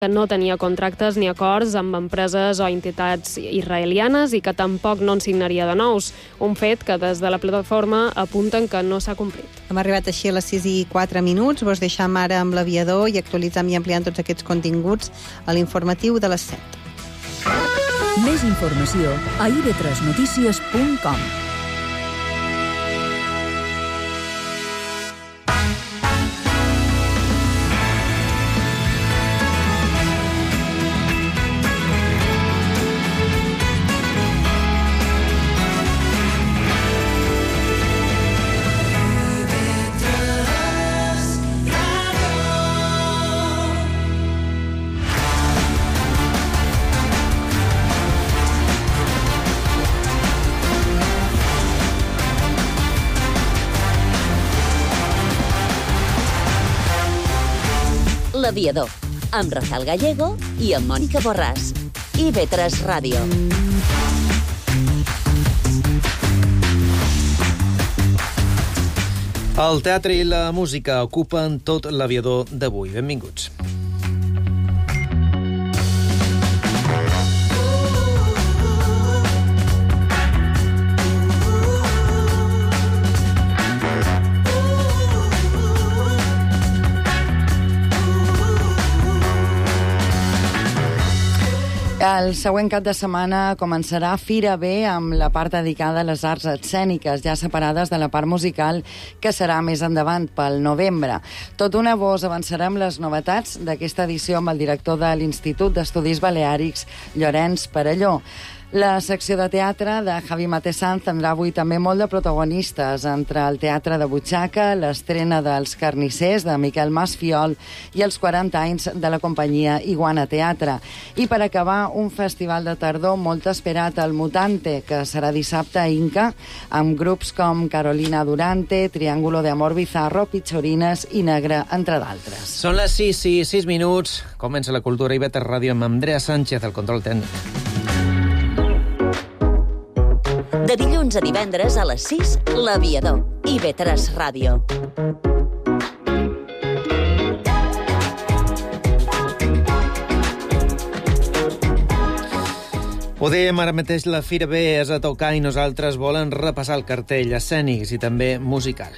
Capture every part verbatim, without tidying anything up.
que no tenia contractes ni acords amb empreses o entitats israelianes i que tampoc no en signaria de nous, un fet que des de la plataforma apunten que no s'ha complit. Hem arribat així a les sis i quatre minuts, vos deixam ara amb l'aviador i actualitzam i ampliant tots aquests continguts a l'informatiu de les set. Més informació a i ve tres notícies punt com. L'Aviador, amb Rafael Gallego i amb Mònica Borràs. i ve tres Ràdio. El teatre i la música ocupen tot l'Aviador d'avui. Benvinguts. El següent cap de setmana començarà Fira B amb la part dedicada a les arts escèniques, ja separades de la part musical, que serà més endavant, pel novembre. Tot una vos avançarem les novetats d'aquesta edició amb el director de l'Institut d'Estudis Baleàrics, Llorenç Perelló. La secció de teatre de Javi Matesanz tindrà avui també molt de protagonistes, entre el teatre de butxaca, l'estrena dels Carnissers, de Miquel Masfiol, i els quaranta anys de la companyia Iguana Teatre. I per acabar, un festival de tardor molt esperat, el Mutante, que serà dissabte a Inca, amb grups com Carolina Durante, Triángulo de Amor Bizarro, Pichorines i Negre, entre d'altres. Són les sis i sis minuts. Comença la Cultura i ve tres Ràdio amb Andrea Sánchez, el control tècnic. De dilluns a divendres a les sis, l'Aviador. i ve tres Ràdio. Ho dèiem ara mateix, la Fira B és a tocar i nosaltres volen repassar el cartell escènic i també musical.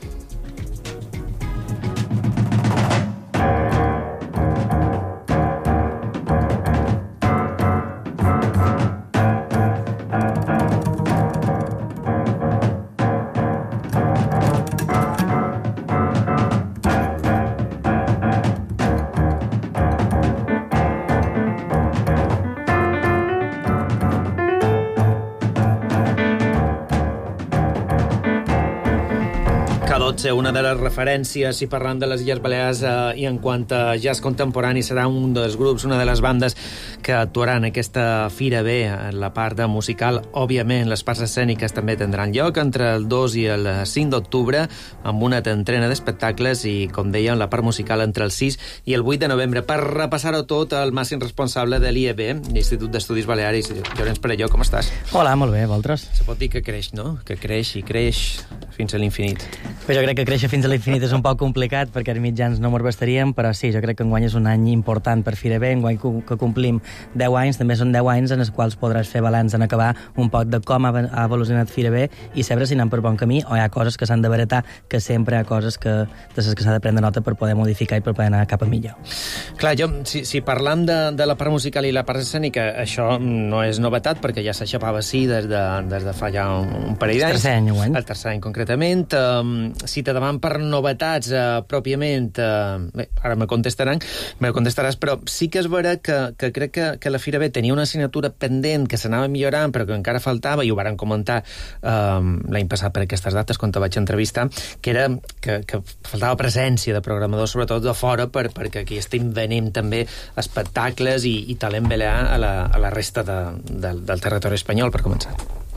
Una de les referències, si parlant de les Illes Balears eh, i en quant a jazz contemporani, serà un dels grups, una de les bandes que actuaran aquesta Fira B en la part de musical. Òbviament, les parts escèniques també tindran lloc entre el dos i el cinc d'octubre, amb una tentrena d'espectacles i, com dèiem, la part musical entre el sis i el vuit de novembre. Per repassar-ho tot, el màxim responsable de l'I E B, l'Institut d'Estudis Baleàrics, Llorenç Perelló, com estàs? Hola, molt bé, vosaltres? Se pot dir que creix, no? Que creix i creix fins a l'infinit. Però jo crec que créixer fins a l'infinit és un poc complicat perquè els mitjans no m'ho bastaríem, però sí, jo crec que enguany és un any important per Fira B, enguany que complim deu anys, també són deu anys en els quals podràs fer balanç en acabar un poc de com ha evolucionat Fira B i saber si anem per bon camí o hi ha coses que s'han de baratar, que sempre hi ha coses que, de les que s'ha de prendre nota per poder modificar i per poder anar cap a millor. Clar, jo, si, si parlant de, de la part musical i la part escènica, això no és novetat perquè ja s'aixapava així des de, des de fa ja un, un parell d'anys. El tercer any, enguany. El tercer any, concretament. Um, si te demano per novetats uh, pròpiament, uh, bé, ara me contestaran, me contestaràs, però sí que és vera que, que crec que, que la Fira B tenia una assignatura pendent que s'anava millorant, però que encara faltava, i ho varen comentar um, l'any passat per aquestes dates, quan te vaig entrevistar, que era que, que faltava presència de programadors, sobretot de fora, per, perquè aquí estem venent també espectacles i, i talent balear a la, a la resta de, de, del territori espanyol, per començar.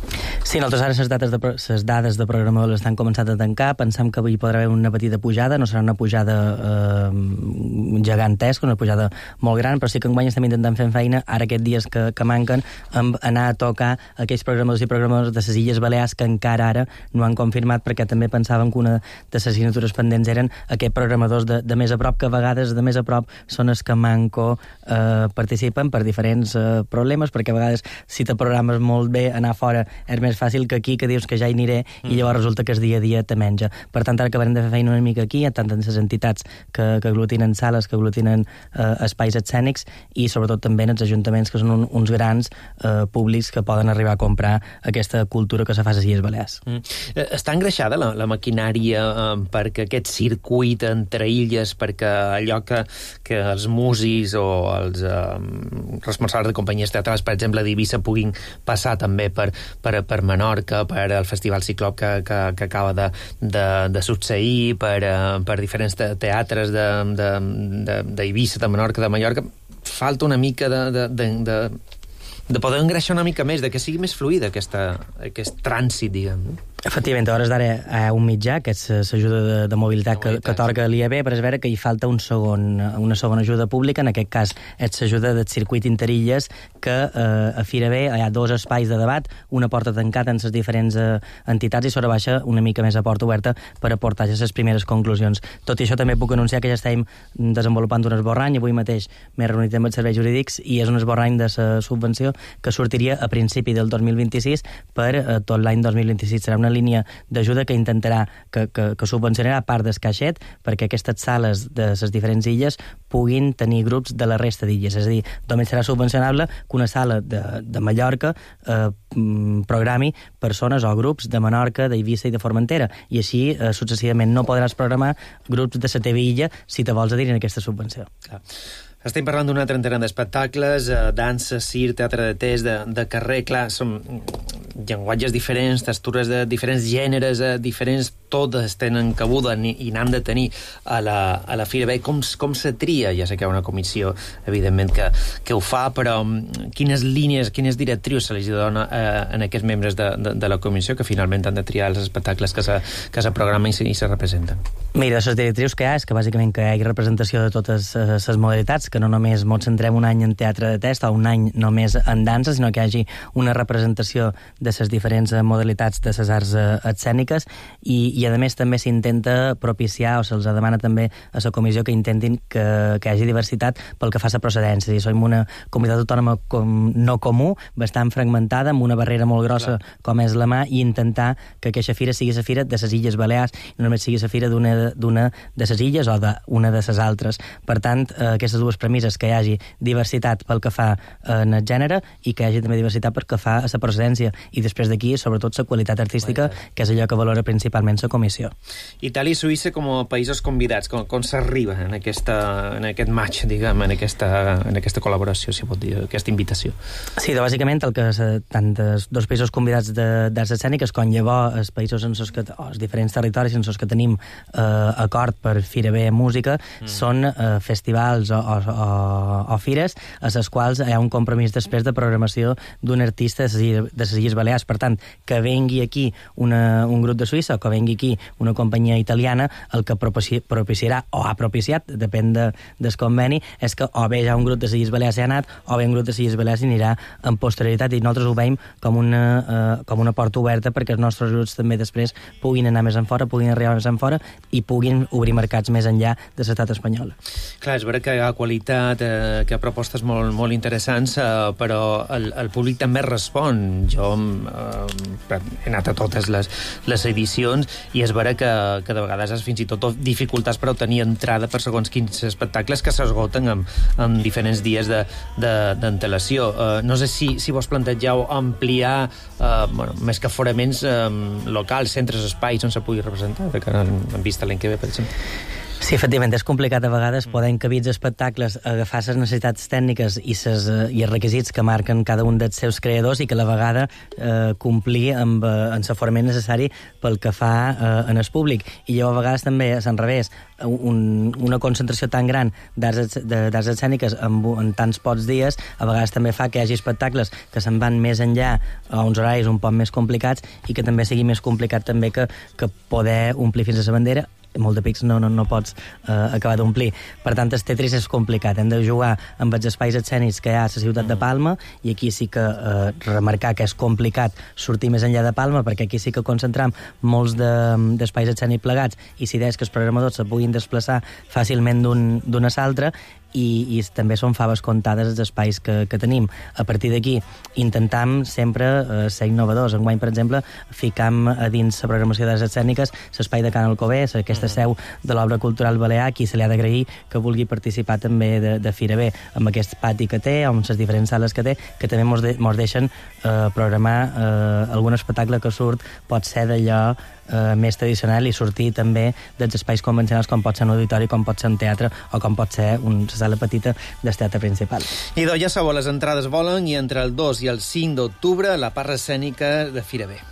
Sí, nosaltres ara les dades de, les dades de programadors estan començant a tancar, pensam que hi podrà haver una petita pujada, no serà una pujada eh, gegantesca, una pujada molt gran, però sí que enguany estem intentant fer feina, ara aquests dies que, que manquen, amb anar a tocar aquells programadors i programadors de les Illes Balears que encara ara no han confirmat, perquè també pensàvem que una de les assignatures pendents eren aquests programadors de, de més a prop, que a vegades de més a prop són els que manco eh, participen per diferents eh, problemes, perquè a vegades si te programes molt bé, anar fora és més fàcil que aquí, que dius que ja hi aniré, mm. i llavors resulta que el dia a dia te menja. Per tant, ara acabarem de fer feina una mica aquí, tant en les entitats que, que aglutinen sales, que aglutinen eh, espais escènics, i sobretot també en els ajuntaments, que són un, uns grans eh, públics que poden arribar a comprar aquesta cultura que se fa a les Illes Balears. Mm. Està engreixada la, la maquinària eh, perquè aquest circuit entre illes, perquè allò que, que els músics o els eh, responsables de companyies teatrals, per exemple, d'Eivissa, puguin passar també per, per, per Menorca, per el Festival Ciclop que, que, que acaba de, de, de succeir, per, uh, per diferents te teatres d'Eivissa, de, de, de Menorca, de Mallorca. Falta una mica de, de, de, de, de poder engreixar una mica més, de que sigui més fluida aquesta, aquest trànsit, diguem. Efectivament, a hores d'ara hi ha un mitjà, que és l'ajuda de, de mobilitat que, que atorga l'I A B, però és vera que hi falta un segon, una segona ajuda pública, en aquest cas és l'ajuda del circuit interilles, que eh, a Fira B hi ha dos espais de debat, una porta tancada en les diferents eh, entitats i sobre baixa una mica més a porta oberta per aportar ja les primeres conclusions. Tot i això també puc anunciar que ja estem desenvolupant un esborrany, avui mateix m'he reunit amb els serveis jurídics, i és un esborrany de la subvenció que sortiria a principi del dos mil vint-i-sis per eh, tot l'any dos mil vint-i-sis. Serà una línia d'ajuda que intentarà, que, que, que subvencionarà part del caixet perquè aquestes sales de les diferents illes puguin tenir grups de la resta d'illes. És a dir, només serà subvencionable que una sala de, de Mallorca eh, programi persones o grups de Menorca, d'Eivissa i de Formentera, i així eh, successivament no podràs programar grups de la teva illa si te vols adherir a aquesta subvenció. Clar. Estem parlant d'una trentena d'espectacles, eh, dansa, circ, teatre de test, de, de carrer, clar, són llenguatges diferents, textures de diferents gèneres, eh, diferents, totes tenen cabuda i, i n'han de tenir a la, a la Fira B. Com, com se tria? Ja sé que hi ha una comissió, evidentment, que, que ho fa, però quines línies, quines directrius se li dona eh, en aquests membres de, de, de la comissió que finalment han de triar els espectacles que se, que se programen i se, i se representen? Mira, les directrius que hi ha és que bàsicament que hi hagi representació de totes les eh, modalitats, que no només ens centrem un any en teatre de test o un any només en dansa, sinó que hi hagi una representació de les diferents modalitats de les arts escèniques, i, i a més també s'intenta propiciar, o se'ls demana també a la comissió que intentin que, que hi hagi diversitat pel que fa a la procedència. És a dir, som una comunitat autònoma com, no comú, bastant fragmentada, amb una barrera molt grossa Clar. Com és la mà, i intentar que aquesta fira sigui la fira de les Illes Balears, i no només sigui la fira d'una de les illes o d'una de les altres. Per tant, eh, aquestes dues premises, que hi hagi diversitat pel que fa en el gènere i que hi hagi també diversitat pel que fa a la procedència, i després d'aquí, sobretot, la qualitat artística, que és allò que valora principalment la comissió. Itàlia i Suïssa com a països convidats, com, com s'arriba en, aquesta, en aquest match, diguem, en aquesta, en aquesta col·laboració, si pot dir, aquesta invitació? Sí, doncs, bàsicament, el que tant els dos països convidats d'arts escèniques com llavors els països en els, que, o els diferents territoris en els que tenim eh, acord per Fira B Música mm. són eh, festivals o, o, o, o fires a les quals hi ha un compromís després de programació d'un artista de les Illes Balears. Per tant, que vengui aquí una, un grup de Suïssa o que vengui aquí una companyia italiana, el que propici, propiciarà o ha propiciat, depèn de, del conveni, és que o bé ja un grup de les Illes Balears hi ha anat o bé un grup de les Illes Balears hi anirà en posterioritat, i nosaltres ho veiem com una, eh, com una porta oberta perquè els nostres grups també després puguin anar més enfora, puguin arribar més enfora i puguin obrir mercats més enllà de l'estat espanyol. Clar, és vera que hi ha qualitat, eh, que hi ha propostes molt, molt interessants, eh, però el, el públic també respon. Jo eh, he anat a totes les, les edicions i és vera que, que de vegades és fins i tot dificultats per obtenir entrada per segons quins espectacles que s'esgoten en, en diferents dies d'antelació. De, uh, no sé si, si vos plantegeu ampliar uh, bueno, més que aforaments uh, locals, centres, espais on se pugui representar, que en, en vista l'any que ve, per exemple. Sí, efectivament, és complicat a vegades poder encabir els espectacles, agafar les necessitats tècniques i, ses, i els requisits que marquen cada un dels seus creadors i que a la vegada eh, complir amb, amb l'aforament necessari pel que fa eh, en el públic. I llavors a vegades també és al revés, un, una concentració tan gran d'arts escèniques en, en tants pocs dies, a vegades també fa que hi hagi espectacles que se'n van més enllà a uns horaris un poc més complicats i que també sigui més complicat també que, que poder omplir fins a la bandera. Molt de pics no, no, no pots eh, acabar d'omplir. Per tant, el Tetris és complicat. Hem de jugar amb els espais escènics que hi ha a la ciutat de Palma, i aquí sí que eh, remarcar que és complicat sortir més enllà de Palma, perquè aquí sí que concentram molts d'espais de, escènics plegats, i si deies que els programadors se puguin desplaçar fàcilment d'un a l'altre, i, i també són faves comptades els espais que, que tenim. A partir d'aquí intentam sempre eh, ser innovadors. Enguany, per exemple, ficam a dins la programació de les escèniques l'espai de Can Alcover, aquesta seu de l'obra cultural balear, qui se li ha d'agrair que vulgui participar també de, de Fira B, amb aquest pati que té, amb les diferents sales que té, que també mos, de, mos deixen eh, programar eh, algun espectacle que surt, pot ser d'allò eh, més tradicional, i sortir també dels espais convencionals, com pot ser un auditori, com pot ser un teatre, o com pot ser una sala petita del teatre principal. I doncs ja sabeu, les entrades volen, i entre el dos i el cinc d'octubre la part escènica de Fira B.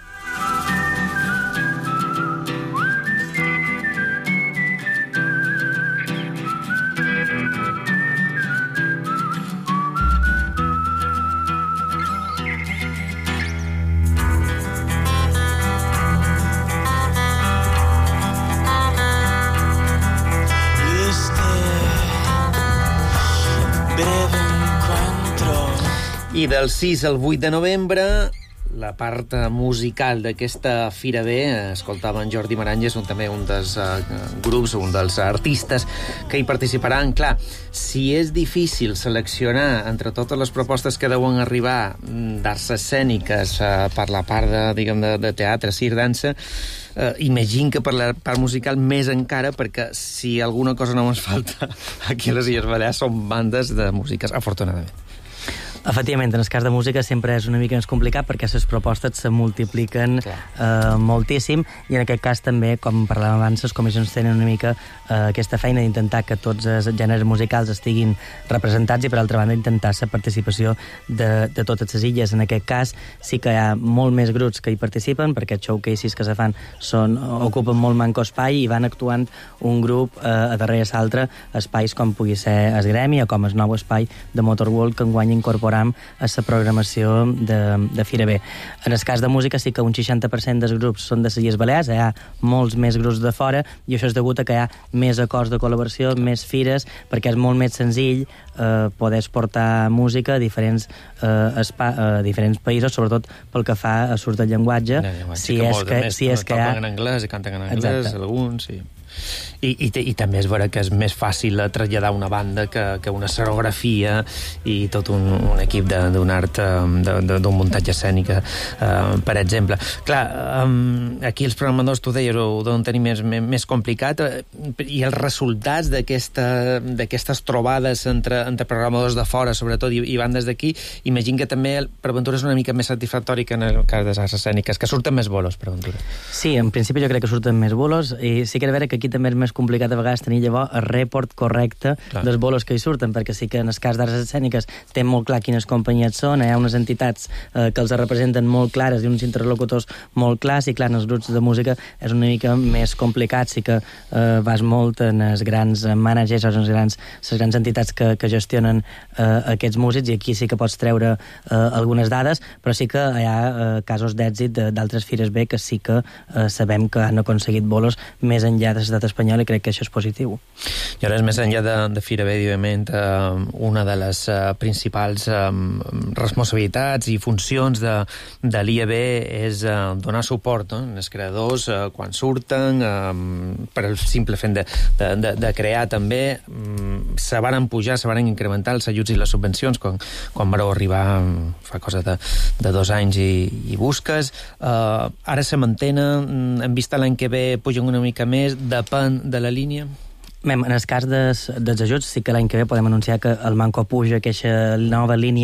I del sis al vuit de novembre, la part musical d'aquesta Fira B, escoltaven Jordi Maranges, un, també un dels uh, grups, un dels artistes que hi participaran. Clar, si és difícil seleccionar entre totes les propostes que deuen arribar d'arts escèniques uh, per la part de, diguem, de, de teatre, circ, dansa, uh, imagino que per la part musical més encara, perquè si alguna cosa no ens falta aquí a les Illes Balears són bandes de músiques, afortunadament. Efectivament, en el cas de música sempre és una mica més complicat perquè les propostes se multipliquen eh, moltíssim, i en aquest cas també, com parlàvem abans, les comissions tenen una mica eh, aquesta feina d'intentar que tots els gèneres musicals estiguin representats, i per altra banda intentar la participació de, de totes les illes. En aquest cas sí que hi ha molt més grups que hi participen, perquè els showcases que se fan són, ocupen molt manco espai, i van actuant un grup eh, a darrere l'altre, espais com pugui ser el Gremi o com el nou espai de Motorworld que enguany incorpora a la programació de, de Fira B. En el cas de música sí que un seixanta per cent dels grups són de les Illes Balears, hi ha molts més grups de fora, i això és degut a que hi ha més acords de col·laboració, més fires, perquè és molt més senzill eh, poder exportar música a diferents, eh, espa, a diferents països, sobretot pel que fa a surt del llenguatge. No, llenguatge si que és que, més, si és que hi ha... en anglès i canten en anglès, exacte, alguns, sí. I, i, i també és vera que és més fàcil traslladar una banda que, que una escenografia i tot un, un equip d'un art, d'un muntatge escènic, uh, per exemple. Clar, um, aquí els programadors, tu deies, ho deuen tenir més, més, més complicat, uh, i els resultats d'aquestes trobades entre, entre programadors de fora, sobretot, i, i bandes d'aquí, imagino que també per Ventura és una mica més satisfactori que en el cas de les arts escèniques, que surten més bolos per Ventura. Sí, en principi jo crec que surten més bolos, i sí que és vera que aquí també és més complicat a vegades tenir llavors el report correcte clar. dels bolos que hi surten, perquè sí que en el cas d'arts escèniques té molt clar quines companyies són, hi ha unes entitats eh, que els representen molt clares i uns interlocutors molt clars, i clar, en els grups de música és una mica més complicat, sí que eh, vas molt en els grans managers o en les grans, les grans entitats que, que gestionen eh, aquests músics, i aquí sí que pots treure eh, algunes dades, però sí que hi ha eh, casos d'èxit d'altres Fires B que sí que eh, sabem que han aconseguit bolos més enllà de l'estat espanyol, i crec que això és positiu. I ara, més enllà de, de Fira B, evidentment, eh, una de les eh, principals eh, responsabilitats i funcions de, de l'I A B és eh, donar suport eh, als creadors eh, quan surten, eh, per el simple fet de, de, de, de crear també. Mm, se van pujar, se van incrementar els ajuts i les subvencions quan, quan vareu arribar fa cosa de, de dos anys i, i busques. Eh, ara se mantenen, hem vist l'any que ve pugen una mica més, depèn de la línia? En el cas des, dels ajuts, sí que l'any que ve podem anunciar que el Manco puja aquesta nova línia,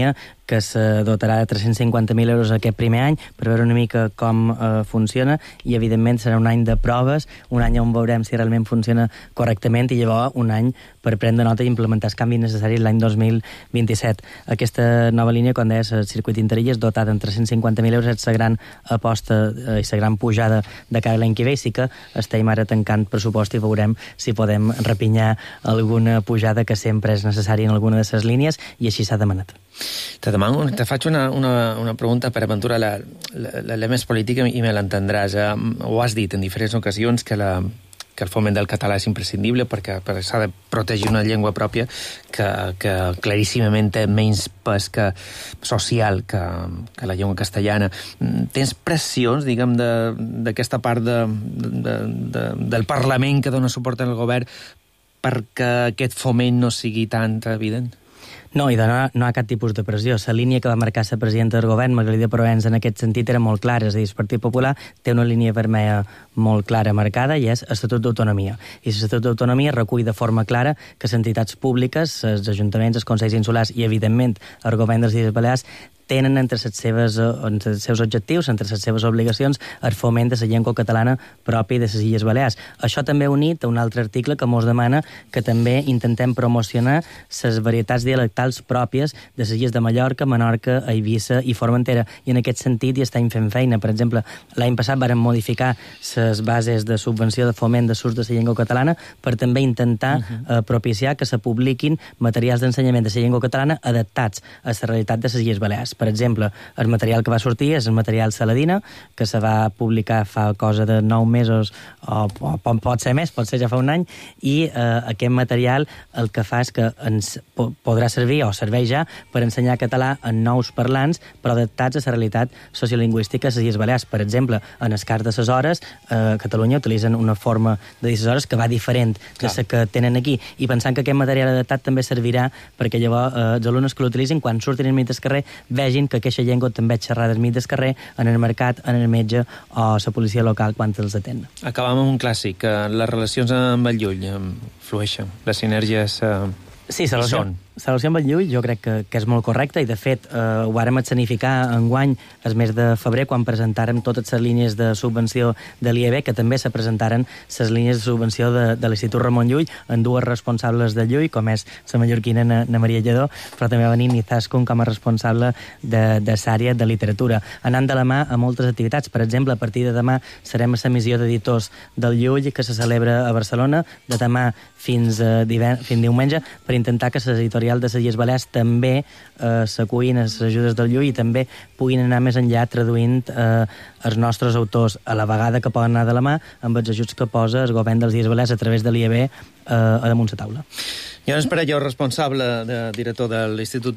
que se dotarà de tres-cents cinquanta mil euros aquest primer any per veure una mica com eh, funciona, i evidentment serà un any de proves, un any on veurem si realment funciona correctament, i llavors un any per prendre nota i implementar els canvis necessaris l'any dos mil vint-i-set. Aquesta nova línia, com deies, el circuit interilles, dotada amb tres-cents cinquanta mil euros, és la gran aposta eh, i la gran pujada de cara a l'any que ve. Sí que estem ara tancant pressupost i veurem si podem repinyar alguna pujada que sempre és necessària en alguna de les línies, i així s'ha demanat. Te demano, te faig una, una, una pregunta per aventura, la, la, la, la més política, i me l'entendràs. Eh? Ho has dit en diferents ocasions que la que el foment del català és imprescindible perquè, perquè s'ha de protegir una llengua pròpia que, que claríssimament té menys pes que social que, que la llengua castellana. Tens pressions, diguem, d'aquesta part de, de, de, del Parlament que dona suport al govern perquè aquest foment no sigui tan evident? No, i de no, no hi ha cap tipus de pressió. La línia que va marcar la presidenta del govern, Margarida Proens, en aquest sentit era molt clara. És a dir, el Partit Popular té una línia vermella molt clara marcada, i és l'Estatut d'Autonomia. I l'Estatut d'Autonomia recull de forma clara que les entitats públiques, els ajuntaments, els consells insulars i, evidentment, el govern de les Illes Balears tenen entre els seves, entre els seus objectius, entre les seves obligacions, el foment de la llengua catalana pròpia de les Illes Balears. Això també unit a un altre article que mos demana que també intentem promocionar les varietats dialectals pròpies de les Illes de Mallorca, Menorca, Eivissa i Formentera. I en aquest sentit hi estem fent feina. Per exemple, l'any passat vàrem modificar les bases de subvenció de foment de l'ús de la llengua catalana per també intentar uh -huh. eh, propiciar que se publiquin materials d'ensenyament de la llengua catalana adaptats a la realitat de les Illes Balears. Per exemple, el material que va sortir és el material Saladina, que se va publicar fa cosa de nou mesos, o, o pot ser més, pot ser ja fa un any, i eh, aquest material el que fa és que ens po podrà servir, o serveix ja, per ensenyar català en nous parlants, però adaptats a la realitat sociolingüística de les Illes Balears. Per exemple, en el cas de les hores, eh, a Catalunya utilitzen una forma de dir les hores que va diferent de la que tenen aquí, i pensant que aquest material adaptat també servirà perquè llavors eh, els alumnes que l'utilitzin, quan surtin al mig del carrer, vegin que aquesta llengua també és xerrada al mig del carrer, en el mercat, en el metge o la policia local quan els atén. Acabam amb un clàssic. Les relacions amb el Llull flueixen. Les sinergies eh, sí, hi són. La relació amb el Llull jo crec que, que és molt correcta, i de fet eh, ho vàrem escenificar enguany el mes de febrer quan presentàrem totes les línies de subvenció de l'I E B, que també se presentaren les línies de subvenció de, de l'Institut Ramon Llull en dues responsables de Llull, com és la mallorquina Na, Na Maria Lledó, però també va venir Nizaskun com a responsable de, de l'àrea de literatura, anant de la mà a moltes activitats. Per exemple, a partir de demà serem a la missió d'editors del Llull, que se celebra a Barcelona, de demà fins, a divend... fins diumenge, per intentar que les editorials de les Illes Balears també eh, s'acullin a les ajudes del Llull i també puguin anar més enllà traduint eh, els nostres autors, a la vegada que poden anar de la mà amb els ajuts que posa el govern de les Illes Balears a través de l'I E B eh, a damunt la taula. Joan Esparelló, responsable, de, director de l'Institut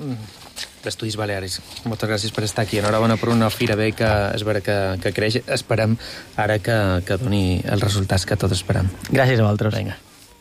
d'Estudis Balears. Moltes gràcies per estar aquí. Enhorabona per una Fira B que és vera que, que creix. Esperem ara que, que doni els resultats que tots esperem. Gràcies a vosaltres. Vinga.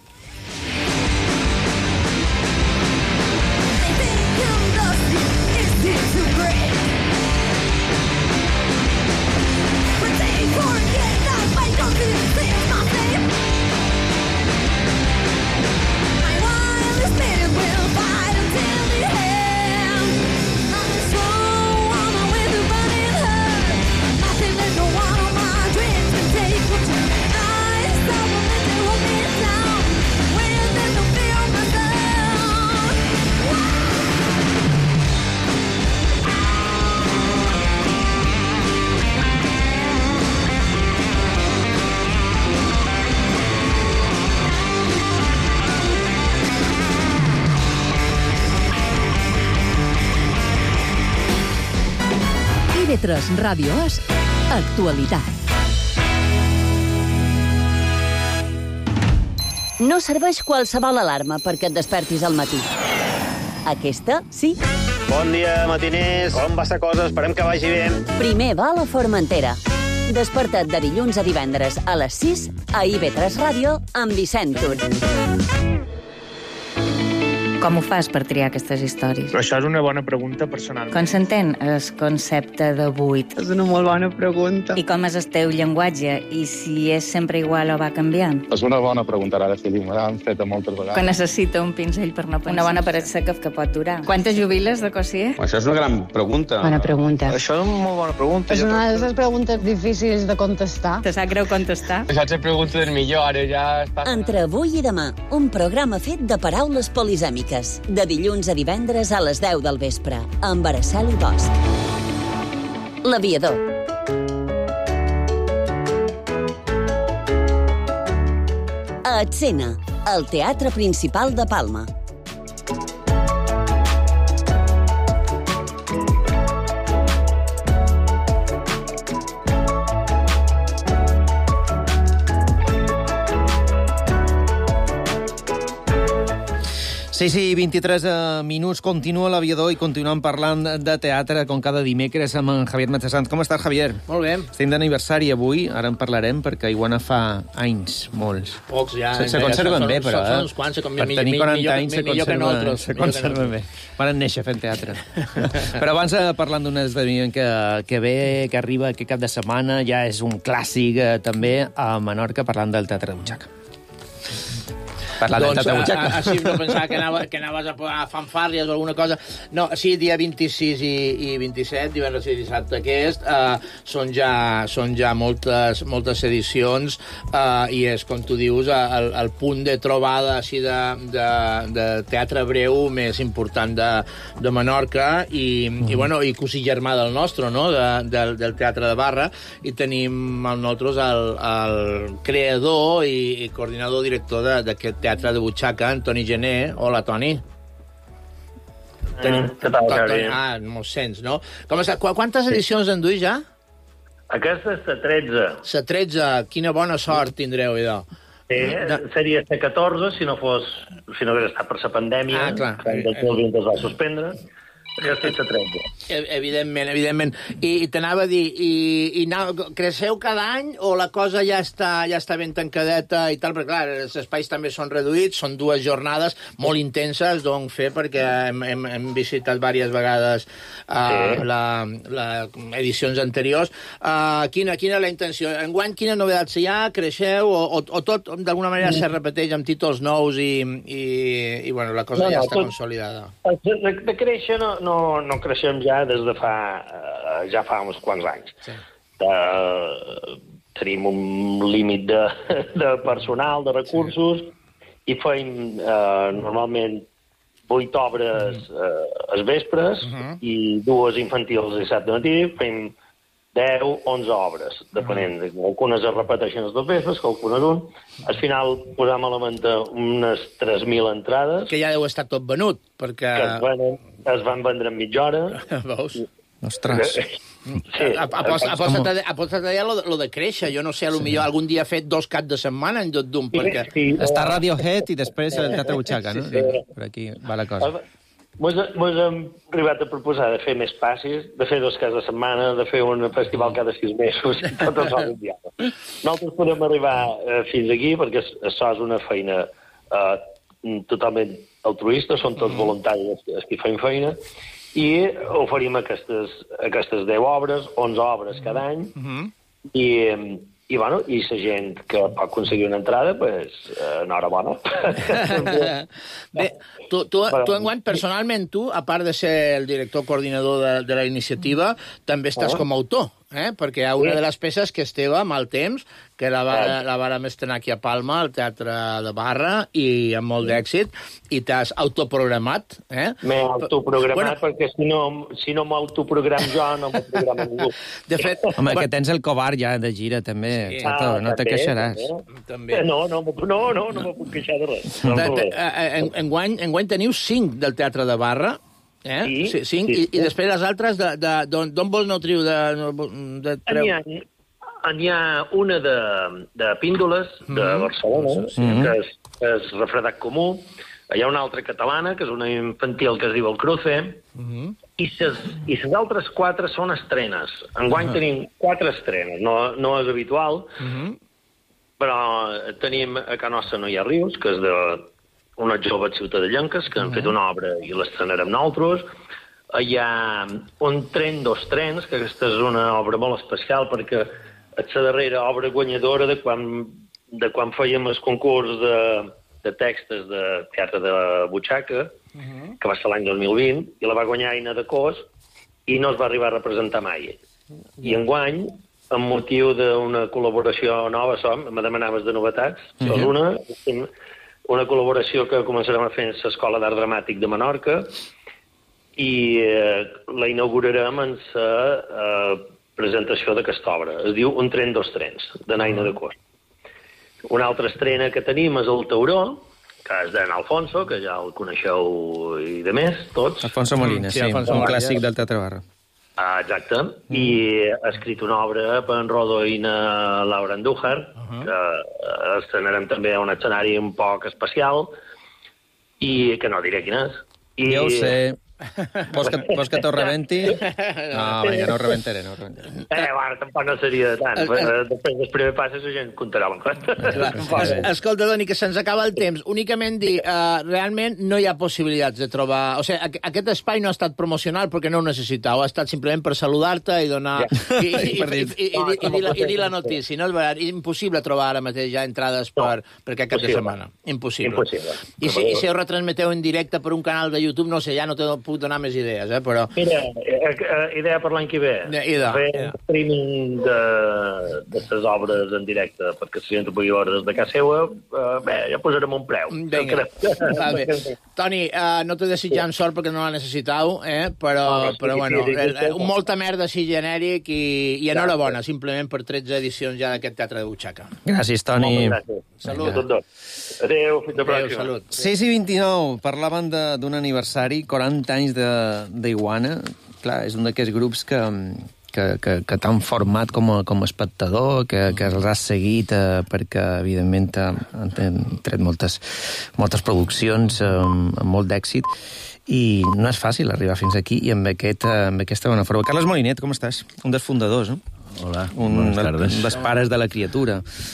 I V tres Ràdio As, actualitat. No serveix qualsevol alarma perquè et despertis al matí. Aquesta, sí. Bon dia, matiners. Com va la cosa? Esperem que vagi bé. Primer va a la Formentera. Desperta't de dilluns a divendres a les sis a I V tres Ràdio amb Vicent Tur. Com ho fas per triar aquestes històries? Això és una bona pregunta personal. Com s'entén el concepte de buit? És una molt bona pregunta. I com és el teu llenguatge? I si és sempre igual o va canviant? És una bona pregunta, ara sí, me l'han feta moltes vegades. Que necessita un pinzell per no pensar. Una bona paret seca que pot durar. Quantes jubiles de Cossier? Això és una gran pregunta. Bona pregunta. Això és una molt bona pregunta. És una de les preguntes difícils de contestar. Te sap greu contestar? Això és pregunta del millor, ara ja està... Entre avui i demà, un programa fet de paraules polisèmiques. De dilluns a divendres a les deu del vespre, amb Araceli Bosch. L'Aviador. A Escena, al Teatre Principal de Palma. Sí, sí, vint-i-tres minuts, continua l'Aviador i continuem parlant de teatre, com cada dimecres, amb en Javier Matessant. Com estàs, Javier? Molt bé. Estem d'aniversari avui, ara en parlarem, perquè Iguana fa anys, molts. Pocs, ja. Se, se conserven bé, però, eh? Són uns quants, per tenir quaranta anys se conserven, se conserven bé. Van néixer fent teatre. Però abans, parlant d'un esdeveniment que, que ve, que arriba aquest cap de setmana, ja és un clàssic, eh, també, a Menorca, parlant del Teatre de Butxaca. Parlar doncs, del Teatre de Butxaca. Així no pensava que, anava, que anaves a, a fanfàrries o alguna cosa. No, sí, dia vint-i-sis i, i vint-i-set, divendres i dissabte aquest, uh, són ja, són ja moltes, moltes edicions uh, i és, com tu dius, el, el punt de trobada així de, de, de teatre breu més important de, de Menorca i, mm. i, bueno, i cosí germà del nostre, no?, de, del, del Teatre de Barra, i tenim amb nosaltres el, el creador i, i coordinador director d'aquest teatre Teatre de Butxaca, Toni Gené. Hola, Toni. Tenim... Què tal, Javi? Ah, m'ho sents, no? Com està? Quantes edicions en duis ja? Aquesta és la tretze. La tretze. Quina bona sort tindreu, idò. Sí, seria la catorze, si no fos... si no hagués estat per la pandèmia. Ah, clar. El dos mil vint es va suspendre. Aquesta és la tretze. Evidentment, evidentment. I, i t'anava a dir, i, i anau, creixeu cada any o la cosa ja està, ja està ben tancadeta i tal? Perquè, clar, els espais també són reduïts, són dues jornades molt intenses, doncs fer, perquè hem, hem, hem visitat diverses vegades uh, sí. la, la edicions anteriors. Uh, quina, quina és la intenció? Enguany, quina novetats hi ha? Creixeu? O, o, o tot, d'alguna manera, se repeteix amb títols nous i, i, i bueno, la cosa no, ja no, està tot, consolidada? De, de créixer no, no, no creixem ja des de fa... Uh, ja fa uns quants anys. Sí. Uh, tenim un límit de, de personal, de recursos, sí. i fem uh, normalment vuit obres uh, als vespres uh -huh. i dues infantils dissabte matí, fem deu, onze obres, depenent. Uh -huh. Algunes es repeteixen els dos vespres, algunes un. Al final posam a la venda unes tres mil entrades. Que ja deu estar tot venut, perquè... Que es, venen, es van vendre en mitja hora. Veus? Ostres. Sí. Aposta't a dir lo, lo de créixer. Jo no sé, potser sí. algun dia ha fet dos caps de setmana en lloc d'un, perquè... Sí, està Radiohead i després el Teatre Butxaca, no? Sí, sí. Per aquí va la cosa. Mos hem arribat a proposar de fer més passis, de fer dos caps de setmana, de fer un festival cada sis mesos, tot el sol dia. Nosaltres podem arribar eh, fins aquí, perquè això és una feina eh, totalment altruista, són tots voluntaris els que fan feina, i oferim aquestes, aquestes deu obres, onze obres cada any, i... I, bueno, i la gent que pot aconseguir una entrada, pues, eh, enhorabona. Bé, tu, tu, tu enguany, personalment, tu, a part de ser el director coordinador de, de la iniciativa, també estàs com a autor, eh? Perquè hi ha una de les peces que és teva, Mal temps, que la, va, la vàrem estrenar aquí a Palma, al Teatre de Barra, i amb molt d'èxit, i t'has autoprogramat. Eh? M'he autoprogramat, bueno, perquè si no, si no m'autoprogram jo, no m'ho programa ningú. De fet... Home, que tens el Covar ja de gira, també. Sí. Chato, ah, no te queixaràs. També. No, no, no, no, no m'ho puc queixar de res. No, enguany, enguany teniu cinc del Teatre de Barra, eh? Sí, sí, cinc, sí, i, i després les altres, d'on vols no triu? De, de treu... N'hi ha una de, de Píndoles, de mm-hmm. Barcelona, sí, que és, és refredat comú. Hi ha una altra catalana, que és una infantil que es diu El Cruce, mm-hmm. i ses, i les altres quatre són estrenes. Enguany uh-huh. tenim quatre estrenes, no, no és habitual, mm-hmm. però tenim a Can Nostra no hi ha rius, que és de unes joves ciutadellenques que han fet una obra i l'estrenarem nosaltres. Hi ha un tren, dos trens, que aquesta és una obra molt especial perquè és la darrera obra guanyadora de quan, de quan fèiem el concurs de, de textos de teatre de butxaca, uh-huh. que va ser l'any dos mil vint, i la va guanyar Aina de Cos i no es va arribar a representar mai. I enguany, amb motiu d'una col·laboració nova, som, me demanaves de novetats, uh-huh. és una, una col·laboració que començarem a fer en l'Escola d'Art Dramàtic de Menorca i eh, la inaugurarem en la eh, presentació d'aquesta obra. Es diu Un tren, dos trens, de Naina de Cos. Una altra estrena que tenim és El Tauró, que és d'en Alfonso, que ja el coneixeu i de més, tots. Alfonso Molina, sí, sí Alfonso un Molina. Clàssic del Teatre Barra. Ah, exacte, mm. i ha escrit una obra per en Rodo i na Laura Andújar, uh-huh. que estrenarem també a un escenari un poc especial, i que no diré quin és. I... Ja ho sé. Vols que, vols que t'ho rebenti? No, vinga, no ho rebentaré, no ho rebentaré. Eh, bueno, tampoc no seria de tant. Després del primer pas la gent comptarà en compte. Escolta, Doni, que se'ns acaba el temps. Únicament dir, uh, realment no hi ha possibilitats de trobar... O sigui, aquest espai no ha estat promocional perquè no ho necessitau, ha estat simplement per saludar-te i donar... Yeah. I, i, i, i, i, i, i, dir la, i dir la notícia, no? És impossible trobar ara mateix ja entrades per, per aquest cap de setmana. Impossible. Impossible. I si, i si ho retransmeteu en directe per un canal de YouTube, no sé, ja no te puc donar més idees, eh, però... Mira, idea per l'any que ve. Idea. Fer yeah. streaming de, de les obres en directe, perquè si la gent ho pugui veure des de casa seva, uh, bé, ja posarem un preu. Vinga, va bé. Toni, uh, no t'ho desitjant sort perquè no la necessitau, eh, però, no, però sí, bueno, sí, sí, sí, sí. molta merda així genèric i, i enhorabona, simplement per tretze edicions ja d'aquest teatre de butxaca. Gràcies, Toni. Gràcies. Salut. Adéu, fins la pròxima. Salut. sis i vint-i-nou, parlaven d'un aniversari, quaranta anys d'Iguana. Clar, és un d'aquests grups que, que, que, que t'han format com a, com a espectador, que, que els has seguit eh, perquè, evidentment, han tret moltes, moltes produccions eh, amb molt d'èxit. I no és fàcil arribar fins aquí i amb, aquest, amb aquesta bona forma. Carles Molinet, com estàs? Un dels fundadors, no? Hola, un, bones tardes. Un dels pares de la criatura.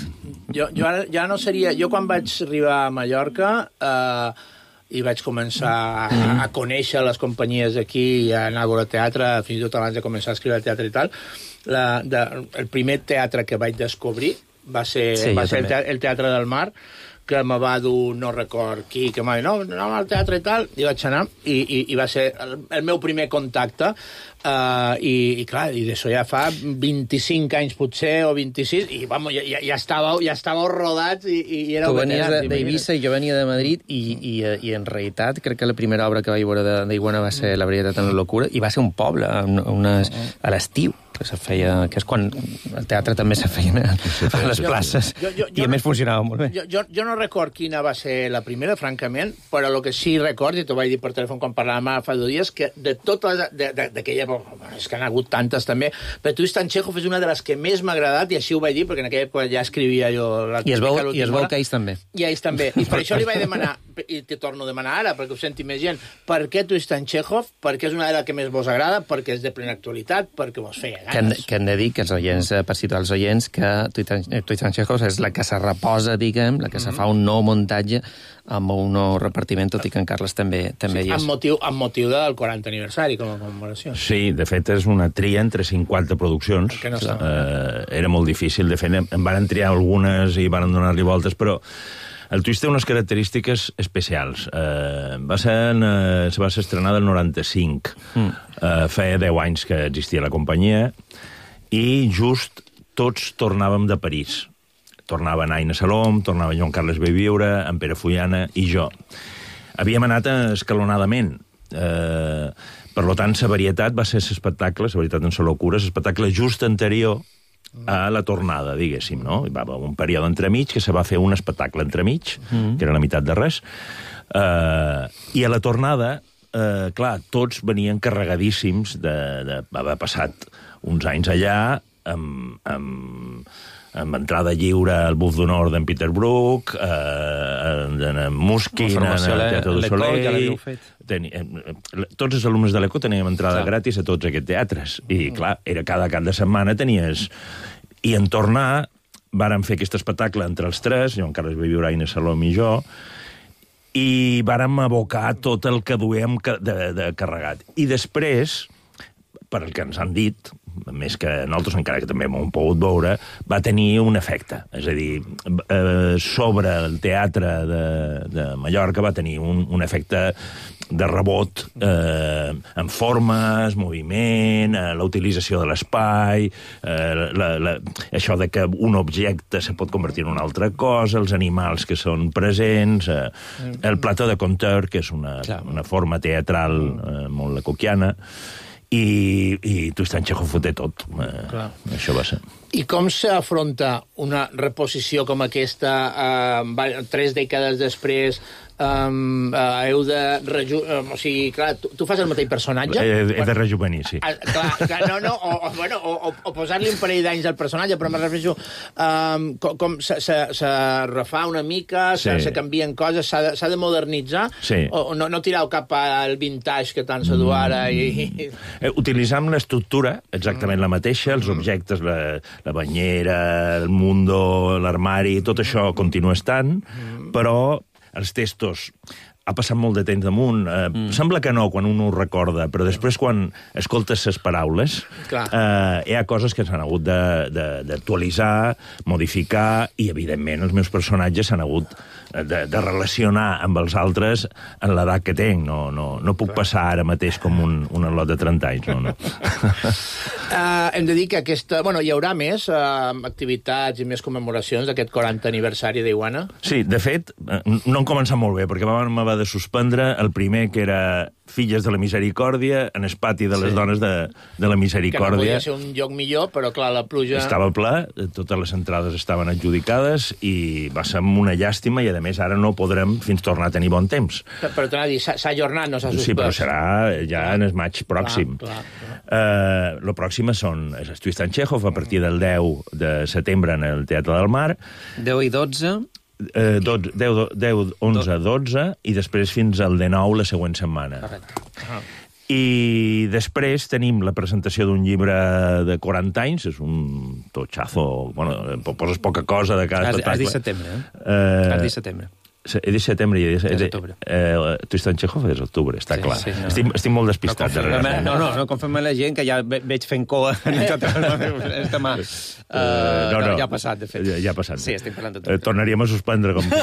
Jo, jo ara ja no seria... Jo quan vaig arribar a Mallorca eh, i vaig començar a, a conèixer les companyies d'aquí i a anar a veure teatre, fins i tot abans de començar a escriure teatre i tal, la, de, el primer teatre que vaig descobrir va ser, sí, va ser el, te, el Teatre del Mar, que me va dur, no record qui, que m'ha dit, no, anem al teatre i tal, i vaig anar, i, i, i va ser el, el meu primer contacte, uh, i, i clar, i d'això ja fa vint-i-cinc anys potser, o vint-i-sis, i vamos, ja, ja, ja, estàveu, ja estàveu rodats, i, i era... Tu venies d'Eivissa i jo venia de Madrid, i, i, i en realitat crec que la primera obra que vaig veure d'Iguana va ser La Varietat en la locura, i va ser un poble, unes, a l'estiu, que se feia, que és quan el teatre també se feia a les places, jo, jo, jo, i a més funcionava molt bé. Jo, jo, jo no record quina va ser la primera, francament, però el que sí record, i t'ho vaig dir per telèfon quan parlàvem fa dos dies, que de totes, d'aquella època, és que han hagut tantes també, però Tristan Txékhov és una de les que més m'ha agradat, i així ho vaig dir, perquè en aquella època ja escrivia jo... La I es veu, i es veu que ells també. I ells també. I per això li vaig demanar, i te torno a demanar ara, perquè ho senti més gent, per què Tristan Txékhov? Perquè és una de les que més vos agrada, perquè és de plena actualitat, perquè vos feia ganes. Que, que hem de dir que els oients, per citar els oients, que Tristan Txékhov és la que se reposa, diguem, la que mm-hmm. se fa un nou muntatge amb un nou repartiment, tot i que en Carles també, també sí, hi és. Amb motiu, amb motiu del quaranta aniversari, com a commemoració. Sí, de fet, és una tria entre cinquanta produccions. No eh, era molt difícil. De fet, en van triar algunes i van donar-li voltes, però el Twist té unes característiques especials. Eh, va ser, eh, se va ser estrenada el noranta-cinc. Mm. Eh, feia deu anys que existia la companyia i just tots tornàvem de París. Tornaven Aina Salom, tornava Joan Carles Bellviure, en Pere Fullana i jo. Havíem anat escalonadament. Eh, per tant, la varietat va ser l'espectacle, la varietat en la locura, l'espectacle just anterior a la tornada, diguéssim, no? Hi va haver un període entremig que se va fer un espectacle entremig, mm. que era la meitat de res, eh, i a la tornada, eh, clar, tots venien carregadíssims d'haver passat uns anys allà amb... amb amb entrada lliure al Buf d'Honor d'en Peter Brook, eh, en Musquin, en el Teatre du Soleil... Teni, eh, tots els alumnes de l'Eco teníem entrada clar. gratis a tots aquests teatres. I, clar, era cada cap de setmana tenies... I en tornar, vàrem fer aquest espectacle entre els tres, Joan Carles Bellviure, Aina Salom i jo, i vàrem abocar tot el que duem de, de carregat. I després, per el que ens han dit, més que nosaltres, encara que també hem pogut veure, va tenir un efecte. És a dir, eh, sobre el teatre de, de Mallorca va tenir un, un efecte de rebot eh, en formes, moviment, eh, la utilització de l'espai, eh, la, la, això de que un objecte se pot convertir en una altra cosa, els animals que són presents, eh, el plató de conteur, que és una, una forma teatral eh, molt lecoquiana, i, i Tristan Txékhov ho té tot. Eh, això va ser. I com s'afronta una reposició com aquesta eh, tres dècades després? Um, uh, heu de... Reju... Um, o sigui, clar, tu, tu fas el mateix personatge? He, he de rejuvenir, sí. Uh, clar, clar, no, no, o, o, bueno, o, o, o posar-li un parell d'anys al personatge, però me refereixo... Um, com com se, se, se refà una mica, se, sí. se canvien coses, s'ha de, s'ha de modernitzar? Sí. O no, no tirau cap al vintage que tant se du ara? I... Eh, utilitzam l'estructura exactament mm. la mateixa, els objectes, la, la banyera, el mundo, l'armari, tot això continua estant, mm. però els textos ha passat molt de temps damunt. Eh, mm. Sembla que no, quan un ho recorda, però després, quan escoltes les paraules, eh, hi ha coses que s'han hagut d'actualitzar, modificar, i, evidentment, els meus personatges s'han hagut de, de relacionar amb els altres en l'edat que tenc. No, no, no puc passar ara mateix com un, un al·lot de trenta anys. No, no. uh, hem de dir que aquesta... Bueno, hi haurà més uh, activitats i més commemoracions d'aquest quaranta aniversari d'Iguana? Sí, de fet, no han començat molt bé, perquè vam haver de suspendre el primer, que era Filles de la Misericòrdia, en el pati de les sí. dones de, de la Misericòrdia. Que no podia ser un lloc millor, però clar, la pluja... Estava ple, totes les entrades estaven adjudicades i va ser una llàstima, i a més ara no podrem fins tornar a tenir bon temps. Però t'anava a dir, s'ha ajornat, no s'ha suspès. Sí, però serà ja en el maig pròxim. Clar, clar, clar. Uh, lo pròxim són el Tristan Txékhov a partir del deu de setembre en el Teatre del Mar. deu i dotze... Eh, deu, onze, dotze, i després fins al dinou la següent setmana. Correcte. Ah. I després tenim la presentació d'un llibre de quaranta anys, és un totxazo, bueno, poses poca cosa de cada espectacle. Has dit setembre, eh? eh Has dit setembre. He dit setembre i he dit... És octubre. Eh, Tristan Txékhov és octubre, està sí, clar. Sí, no. estic, estic molt despistat. No, confirma, no, no, no confirma la gent, que ja veig fent coa. Demà. Uh, no, no, ja ha passat, de fet. Ja, ja ha passat. Sí, estic parlant de tot. Eh, tornaríem a suspendre, com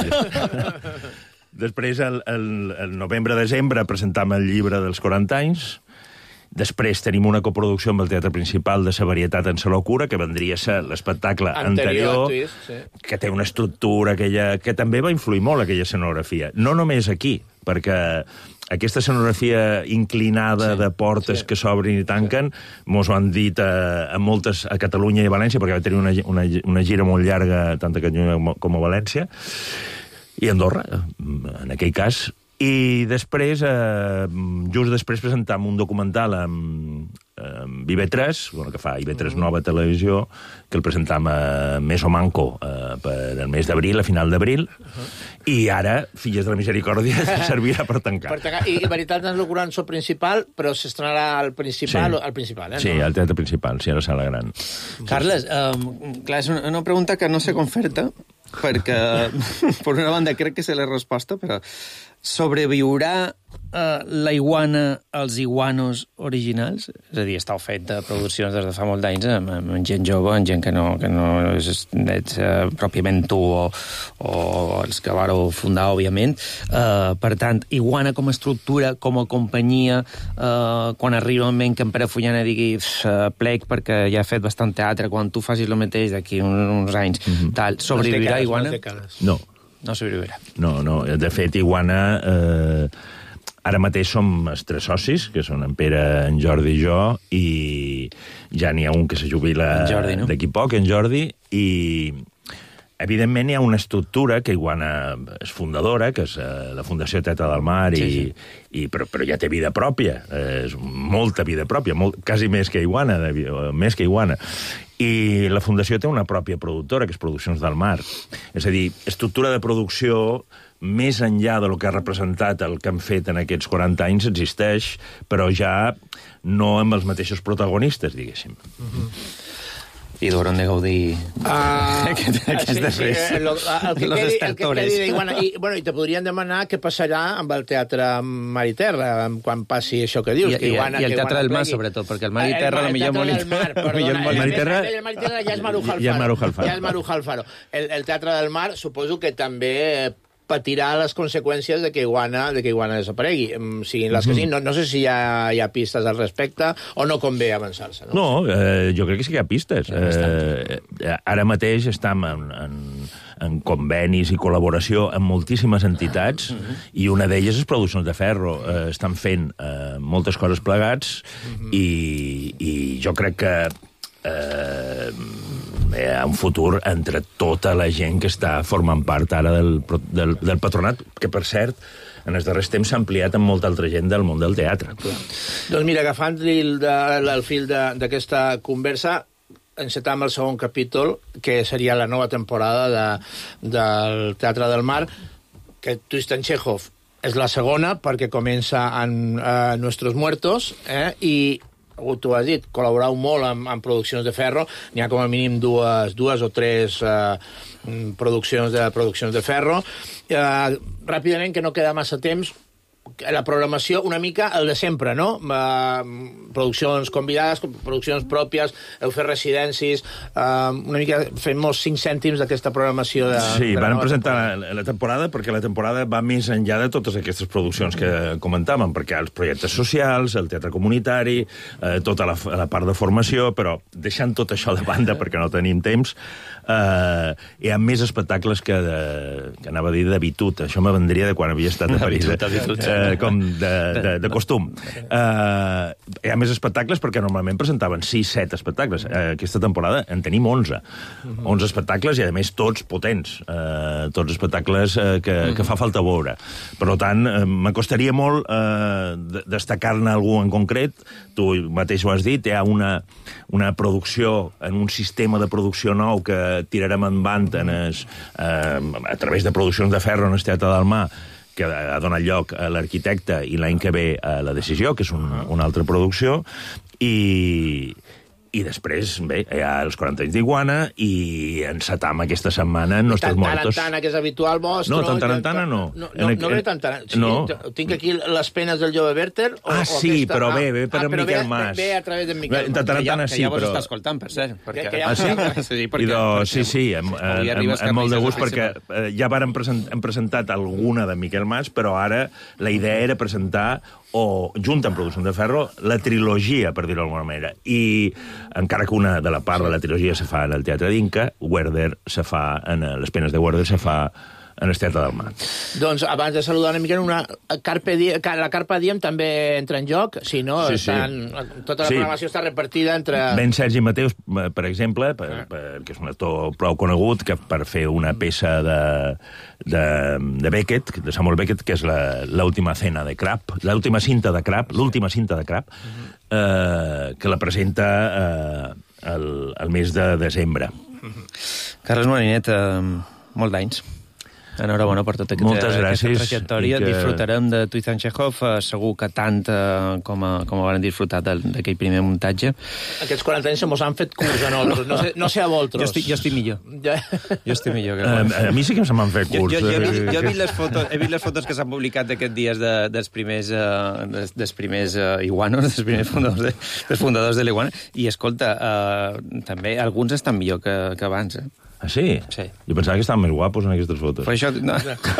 Després, el, el, el novembre-desembre, presentam el llibre dels quaranta anys. Després tenim una coproducció amb el Teatre Principal de la Varietat en sa Locura, que vendria a ser l'espectacle anterior, anterior sí. que té una estructura aquella, que també va influir molt aquella escenografia. No només aquí, perquè aquesta escenografia inclinada sí, de portes sí. que s'obrin i tanquen, sí. mos ho han dit a, a moltes, a Catalunya i a València, perquè va tenir una, una, una gira molt llarga, tant a Catalunya com a València, i a Andorra, en aquell cas. I després, eh, just després, presentam un documental amb, amb I V tres, bueno, que fa I V tres Nova Televisió, que el presentam a Més o Manco eh, per el mes d'abril, a final d'abril, uh -huh. i ara Filles de la Misericòrdia servirà per tancar. Per tancar. I, i Veritat en Locura en so principal, però s'estrenarà al principal, sí. al principal, eh? Sí, no? al Teatre Principal, sí, a la Sala Gran. Carles, um, clar, és una, una pregunta que no sé com fer-te, perquè, per una banda, crec que sé la resposta, però sobreviurà uh, la iguana als iguanos originals? És a dir, estàu fet de produccions des de fa molt d'anys amb, amb gent jove, amb gent que no, que no és, ets uh, pròpiament tu o, o els que vareu fundar, òbviament. Uh, per tant, iguana com a estructura, com a companyia, uh, quan arriba un moment que en Pere Fullana digui uh, plec perquè ja ha fet bastant teatre, quan tu facis el mateix d'aquí uns, uns anys, mm-hmm. tal, sobrevivirà Iguana? No. No sobreviurà. No, no. De fet, Iguana... Eh, ara mateix som els tres socis, que són en Pere, en Jordi i jo, i ja n'hi ha un que se jubila no? d'aquí poc, en Jordi, i evidentment hi ha una estructura que Iguana és fundadora, que és eh, la Fundació Teatre del Mar, sí, i, sí. I, però, però ja té vida pròpia, eh, és molta vida pròpia, molt, quasi més que Iguana, de, més que Iguana. I la Fundació té una pròpia productora, que és Produccions del Mar. És a dir, estructura de producció més enllà del que ha representat el que han fet en aquests quaranta anys existeix, però ja no amb els mateixos protagonistes, diguéssim. Uh-huh. i d'hauran de gaudir uh, aquestes sí, sí, el, el, el que los quedi, estertores. El que quedi d'Iguana. I, bueno, i te podrien demanar què passarà amb el Teatre Mar i Terra quan passi això que dius. I, que Iguana, i el que Teatre del Mar, plegui. Sobretot, perquè el Mar i Terra... El, el, el Teatre del Mar, perdona. El Mar i Terra, el Mar i Terra ja és Maruja Alfaro. Ja és Maruja Alfaro. Ja és Maruja Alfaro. El, el Teatre del Mar suposo que també patirà les conseqüències de que Iguana, de que Iguana desaparegui. Siguin les que siguin. No, no sé si hi ha, hi ha pistes al respecte o no convé avançar-se. No, no eh, jo crec que sí que hi ha pistes. Eh, ara mateix estem en, en, en convenis i col·laboració amb moltíssimes entitats uh -huh. i una d'elles és Produccions de Ferro. Eh, estan fent eh, moltes coses plegats uh -huh. i, i jo crec que eh, hi ha un futur entre tota la gent que està formant part ara del, del, del patronat, que, per cert, en els darrers temps s'ha ampliat amb molta altra gent del món del teatre. Doncs mira, agafant el, el fil d'aquesta conversa, encetam el segon capítol, que seria la nova temporada de, del Teatre del Mar, que Tristan Txékhov és la segona, perquè comença en uh, Nuestros Muertos, eh, i tu has dit, col·laborau molt amb, amb Produccions de Ferro, n'hi ha com a mínim dues, dues o tres uh, produccions, de, produccions de Ferro. Uh, ràpidament, que no queda massa temps, la programació una mica el de sempre, no? Uh, produccions convidades, produccions pròpies, heu fet residències, uh, una mica fem molts cinc cèntims d'aquesta programació de... Sí, de van presentar la, la temporada perquè la temporada va més enllà de totes aquestes produccions que comentàvem, perquè els projectes socials, el teatre comunitari, eh, tota la, la part de formació, però deixant tot això de banda perquè no tenim temps, eh, hi ha més espectacles que, de, que anava a dir d'habitud. Això me vendria de quan havia estat a París. Eh, com de, de, de costum. Uh, hi ha més espectacles perquè normalment presentaven sis set espectacles. Uh, aquesta temporada en tenim onze. onze espectacles i, a més, tots potents. Uh, tots espectacles uh, que, que fa falta veure. Per tant, uh, m'acostaria molt uh, destacar-ne algú en concret. Tu mateix ho has dit, hi ha una, una producció, en un sistema de producció nou que tirarem endavant en es, uh, a través de Produccions de Ferro en el Teatre del Mar, que ha donat lloc a l'Arquitecte i l'any que ve a La Decisió, que és un, una altra producció, i, i després, bé, hi ha els quaranta anys d'Iguana i encetam aquesta setmana en Nostres Muertos. Tantana, que és habitual vostre... No, Tantana no. No, no, no ve Tantana. Sí, no. Tinc aquí les penes del Jove Werther. O, ah, sí, o aquesta... però bé, ve per ah, en Miquel ve, Mas. Ve a través de Miquel Mas. Tantana sí, que ja vos però... està escoltant, per cert. Perquè... Que ja... Ah, sí? sí, perquè, Idò, perquè... sí, sí, amb, amb, amb molt de gust, perquè eh, ja vàrem present, hem presentat alguna de Miquel Mas, però ara la idea era presentar o junt amb Produccions de Ferro, la trilogia, per dir-ho d'alguna manera. I encara que una de la part de la trilogia se fa en el Teatre d'Inca, Werther se fa, en les penes de Werther se fa en el Teatre del Mar. Doncs, abans de saludar una mica, una Carpe Diem, la Carpe Diem també entra en joc, si no, sí, sí. Estan, tota la sí. programació està repartida entre... Ben Sergi Mateus, per exemple, per, per, que és un actor prou conegut, que per fer una peça de, de, de Beckett, de Samuel Beckett, que és l'última cena de Crab, l'última cinta de Crab, l'última cinta de Crab, uh-huh. eh, que la presenta eh, el, el mes de desembre. Uh-huh. Carles Marinet, eh, molt d'anys. Enhorabona per tota aquesta, aquesta trajectòria. Que... Disfrutarem de Tristan Txékhov, eh, segur que tant eh, com, a, com a van disfrutar d'aquell primer muntatge. Aquests quaranta anys se mos han fet curts a nosaltres, no sé, no sé a vosaltres. Jo estic, jo estic millor. Ja. Jo estic millor. Que a, a mi sí que se m'han fet curts. Jo, jo, jo, he, vist, jo he, vist les fotos, he vist les fotos que s'han publicat aquests dies de, dels primers, uh, dels, dels primers uh, iguanos, dels primers fundadors de, dels fundadors de l'Iguana, i escolta, uh, també alguns estan millor que, que abans, eh? Ah, sí? Sí. Jo pensava que estaven més guapos en aquestes fotos. Per això... No.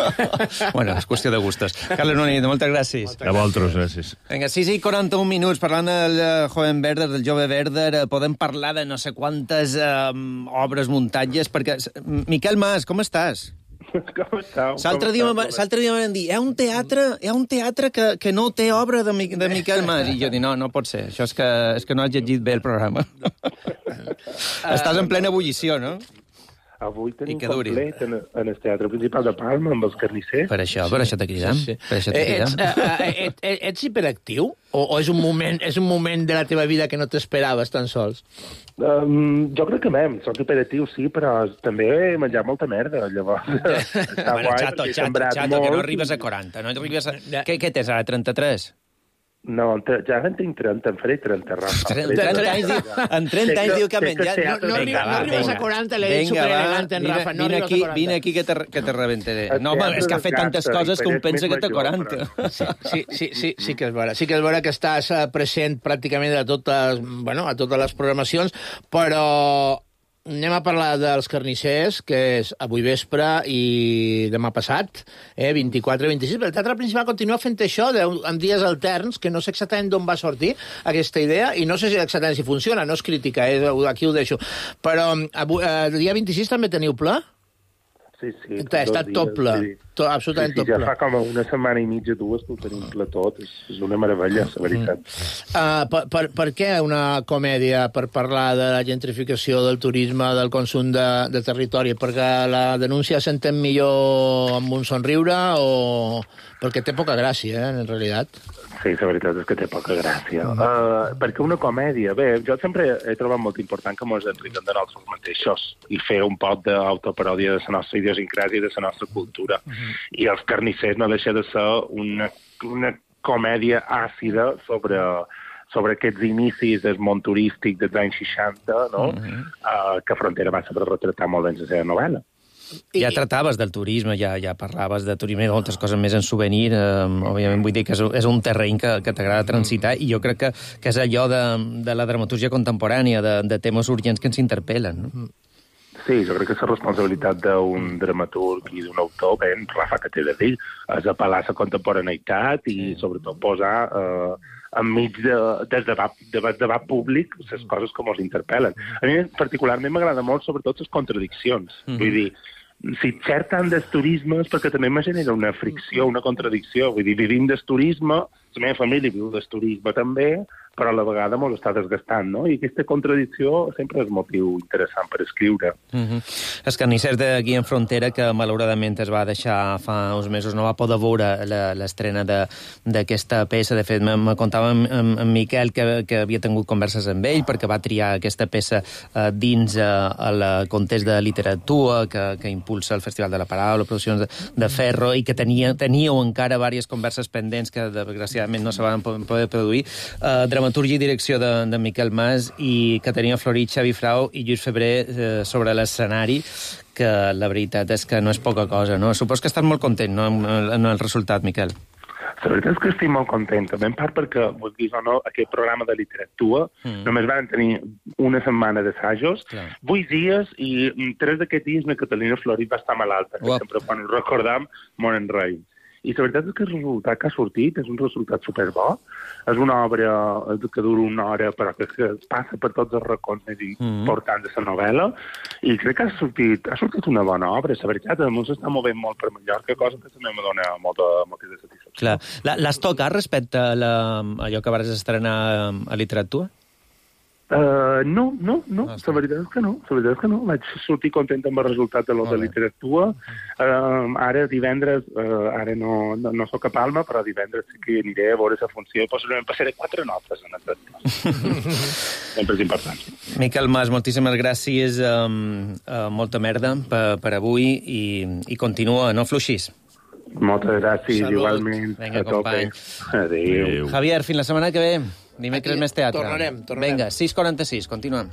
Bueno, és qüestió de gustos. Carles Nonit, moltes gràcies. A vosaltres, gràcies. Vinga, sis i quaranta-un minuts, parlant del joven Werther, del jove Werther, podem parlar de no sé quantes um, obres, muntatges, perquè... Miquel Mas, com estàs? Com estàu? L'altre dia em van dir, hi ha un teatre, hi ha un teatre que, que no té obra de, de Miquel Mas. I jo dic, no, no pot ser. Això és que, és que no has llegit bé el programa. Estàs en plena ebullició, no? Avui tenim complet en, en el Teatre Principal de Palma, amb els carnissers. Per això, per això te cridam. Sí, sí. Per això te cridam. Ets, uh, et, et, ets hiperactiu? O, o és un moment és un moment de la teva vida que no t'esperaves tan sols? Um, jo crec que mem, soc hiperactiu, sí, però també he menjat molta merda, llavors. Bueno, xato, xato, xato, que no arribes a quaranta. No arribes a... Què, què tens ara, trenta-tres? No, ja en tinc trenta, em faré trenta, Rafa. trenta anys, en trenta anys diu que ha menjat. No, no, no arribes a quaranta, l'he dit superelegant en Rafa, no arribes a quaranta. Vine aquí que te, que te rebentaré. No, home, és que ha fet tantes coses que un pensa que té quaranta. Sí, sí, sí, sí que és vera. Sí que és vera que estàs present pràcticament a totes, bueno, a totes les programacions, però anem a parlar dels carnissers, que és avui vespre i demà passat, eh, vint-i-quatre i vint-i-sis. El Teatre Principal continua fent això en dies alterns, que no sé exactament d'on va sortir aquesta idea, i no sé si exactament si funciona, no és crítica, eh, aquí ho deixo. Però avui, el dia vint-i-sis també teniu pla? Sí, sí. Ha estat tot ple, tot, absolutament sí, sí, tot ple. Ja fa com una setmana i mitja, dues, que ho tenim ple tot. És, és una meravella, la veritat. Mm. Uh, per, per, per què una comèdia per parlar de la gentrificació, del turisme, del consum de, de territori? Perquè la denúncia s'entén millor amb un somriure o perquè té poca gràcia, eh, en realitat? Sí, la veritat és que té poca gràcia. Mm. Uh, perquè una comèdia... Bé, jo sempre he trobat molt important que ens enriquem de nosaltres mateixos i fer un poc d'autoparòdia de la nostra idiosincràsia i de la nostra cultura. Mm. I Els carnissers no deixa de ser una, una comèdia àcida sobre, sobre aquests inicis del món turístic dels anys seixanta, no? Mm. Uh, que Frontera va saber retratar molt en la seva novel·la. Ja tractaves del turisme, ja, ja parlaves de turisme i moltes coses més en souvenir. Eh, òbviament vull dir que és, és un terreny que, que t'agrada transitar i jo crec que, que és allò de, de la dramaturgia contemporània, de, de temes urgents que ens interpel·len. No? Sí, jo crec que és la responsabilitat d'un dramaturg i d'un autor, ben, Rafa, que t'he de dir, és apel·lar a la contemporaneïtat i sobretot posar eh, enmig de, del debat, debat, debat públic les coses que ens interpel·len. A mi particularment m'agrada molt sobretot les contradiccions. Mm-hmm. Vull dir, si xert tant del turisme és perquè també me genera una fricció, una contradicció. Vull dir, vivim del turisme, la meva família viu del turisme també, però a la vegada ens està desgastant, no? I aquesta contradicció sempre és motiu interessant per escriure. Mm-hmm. Els carnissers d'aquí en Frontera, que malauradament es va deixar fa uns mesos, no va poder veure l'estrena d'aquesta peça. De fet, me contava en, en, en Miquel que, que havia tingut converses amb ell perquè va triar aquesta peça eh, dins eh, el context de literatura que, que impulsa el Festival de la Paraula, produccions de, de Ferro, i que tenia, teníeu encara diverses converses pendents que, desgraciadament, no se van poder produir. Eh, dramaturgia i direcció de, de Miquel Mas i Caterina Florit, Xavi Frau i Lluís Febrer eh, sobre l'escenari, que la veritat és que no és poca cosa, no? Supos que estàs molt content, no?, amb, amb el resultat, Miquel. La veritat és que estic molt content, també en part perquè, vulguis o no, aquest programa de literatura mm. només van tenir una setmana d'assajos, vuit dies, i tres d'aquests dies la Caterina Florit va estar malalta, que sempre quan ho recordam, mor en rei. I la veritat és que el resultat que ha sortit és un resultat superbo. És una obra que dura una hora, però que, que passa per tots els racons més importants de la novel·la, i crec que ha sortit, ha sortit una bona obra. La veritat, el món s'està movent molt per Mallorca, cosa que també me dona molta, molta de satisfacció. Clar. L'has tocat respecte a la, allò que vas estrenar a literatura? Uh, no, no, no, la veritat és que no, la veritat és que no. Vaig sortir content amb el resultat de la de literatura. Uh, ara, divendres, uh, ara no, no, no soc a Palma, però divendres sí que aniré a veure la funció i possiblement passaré quatre notes en aquest. Sempre és important. Miquel Mas, moltíssimes gràcies, um, uh, molta merda per, per avui i, i continua, no fluixis. Moltes gràcies, Salut. Igualment. Vinga, company. Adéu. Adéu. Javier, fins la setmana que ve. Dimecres més teatre. Tornarem, tornarem. Vinga, sis quaranta-sis, continuem.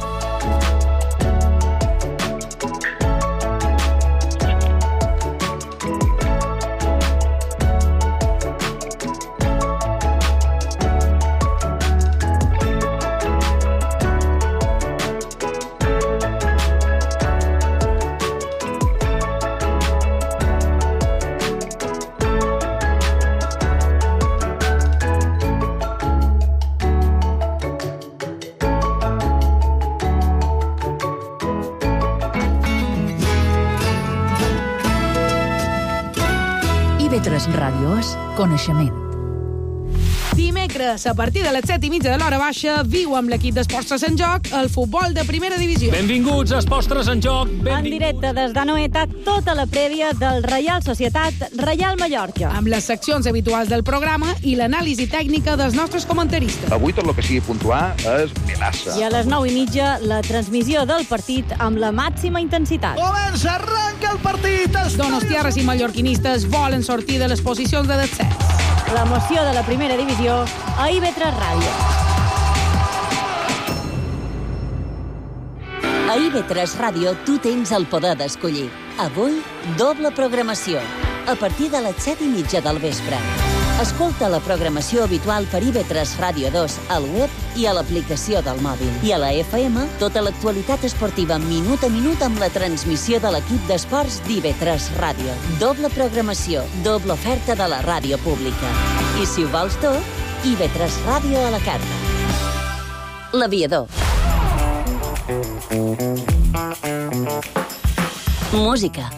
I V tres Ràdio és coneixement. Dimecres, a partir de les set i mitja de l'hora baixa, viu amb l'equip d'Esports Tres en Joc el futbol de primera divisió. Benvinguts a Esports Tres en Joc. En directe des d'Anoeta, tota la prèvia del Reial Societat Reial Mallorca. Amb les seccions habituals del programa i l'anàlisi tècnica dels nostres comentaristes. Avui tot el que sigui puntuar és Melassa. I a les nou i mitja, la transmissió del partit amb la màxima intensitat. Comença, arranca el partit! Donostiarres i mallorquinistes volen sortir de les posicions de descens. l'emoció de la primera divisió a I V tres Ràdio. A I V tres Ràdio tu tens el poder d'escollir. Avui, doble programació. A partir de les set i mitja del vespre. Escolta la programació habitual per I V tres Ràdio dos al web i a l'aplicació del mòbil. I a la F M, tota l'actualitat esportiva minut a minut amb la transmissió de l'equip d'esports d'I V tres Ràdio. Doble programació, doble oferta de la ràdio pública. I si ho vols tot, I V tres Ràdio a la carta. L'Aviador. Música.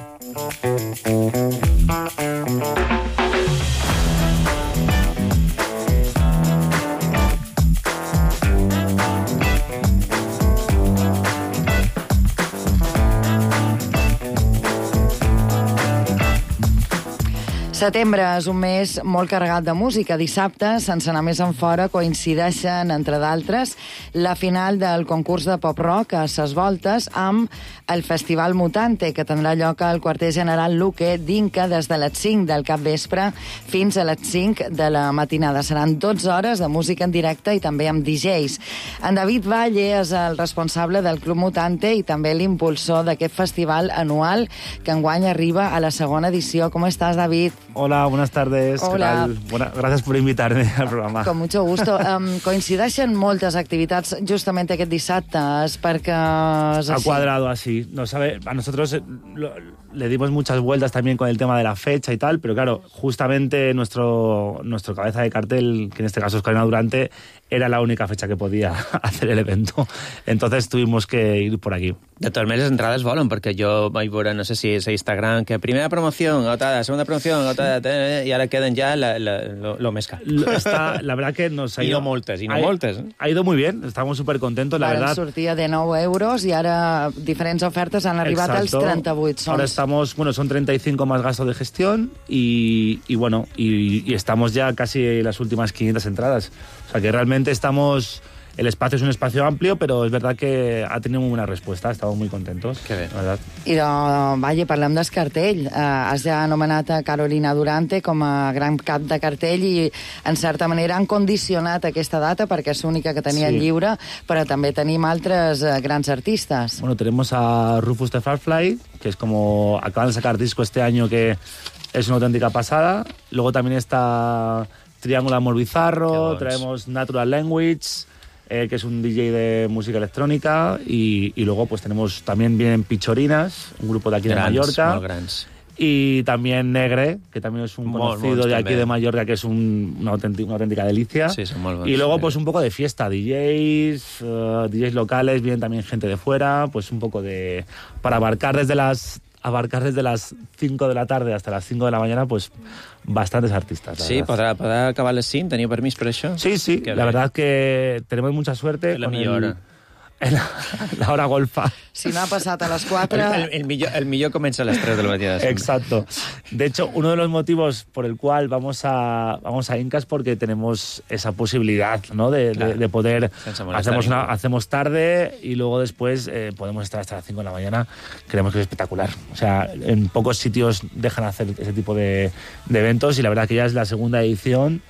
Setembre és un mes molt carregat de música. Dissabte, sense anar més en fora, coincideixen, entre d'altres, la final del concurs de pop-rock a Ses Voltes amb el Festival Mutante, que tindrà lloc al quarter general Luque d'Inca des de les cinc del capvespre fins a les cinc de la matinada. Seran dotze hores de música en directe i també amb D Js. En David Valle és el responsable del Club Mutante i també l'impulsor d'aquest festival anual que enguany arriba a la segona edició. Com estàs, David? Hola, buenas tardes. Hola. ¿Qué tal? Buena, gracias por invitarme al programa. Con mucho gusto. Um, coincideixen moltes activitats justament aquest dissabte, és perquè és ha així. cuadrado así. No sabe, a nosotros eh, lo, le dimos muchas vueltas también con el tema de la fecha y tal, pero claro, justamente nuestro, nuestro cabeza de cartel, que en este caso es Carolina Durante, era la única fecha que podía hacer el evento. Entonces tuvimos que ir por aquí. De totes maneres, les entrades volen, perquè jo vaig veure, no sé si és a Instagram, que primera promoció, agotada, segunda promoción, agotada, i ara queden ja la, la, lo, lo més car. Está, la verdad que nos ha ido... I no moltes, i no ha, moltes. Ha ido muy bien, estamos súper contentos, la Varen verdad. sortir de nou euros i ara diferents ofertes han arribat Exacto. als trenta-vuit. Sols. Ahora estamos, bueno, son treinta y cinco más gasto de gestión y, y bueno, y, y estamos ya casi en las últimas quinientas entradas. O sea que realmente estamos... El espacio es un espacio amplio, pero es verdad que ha tenido muy buena respuesta. Estamos muy contentos. Qué bien. La verdad. I de, vaja, parlem del cartell. Uh, has ja anomenat a Carolina Durante com a gran cap de cartell i, en certa manera, han condicionat aquesta data perquè és l'única que tenien Sí. lliure, però també tenim altres uh, grans artistes. Bueno, tenemos a Rufus the Firefly, que es como... Acaban de sacar disco este año que es una auténtica pasada. Luego también está Triángulo Amor Bizarro, traemos Natural Language... Eh, que es un D J de música electrónica, y, y luego pues tenemos también vienen Pichorinas, un grupo de aquí grans, de Mallorca, molt grans. y también Negre, que también es un Molt, conocido molts, de aquí també. de Mallorca, que es un, una, auténtica, una auténtica delicia. Sí, son molt bons, y luego sí. pues un poco de fiesta, D Js, uh, D Js locales, vienen también gente de fuera, pues un poco de... para abarcar desde las... abarcar desde las cinco de la tarde hasta las cinco de la mañana, pues bastantes artistas. Sí, podrà, podrà acabar a les cinc? Teniu permís per això? Sí, sí, que la bé. verdad que tenemos mucha suerte. La con millor el, hora. en la, la hora golfa. Si no ha passat a les quatre... El, el, el, millor, el millor comença a les tres del matí. Exacto. De hecho, uno de los motivos por el cual vamos a, vamos a Inca es porque tenemos esa posibilidad, ¿no? De, Claro. de, de poder... Sense molestar Hacemos, una, ningú. hacemos tarde y luego después eh, podemos estar hasta las cinco de la mañana. Creemos que es espectacular. O sea, en pocos sitios dejan hacer ese tipo de, de eventos y la verdad que ya es la segunda edición.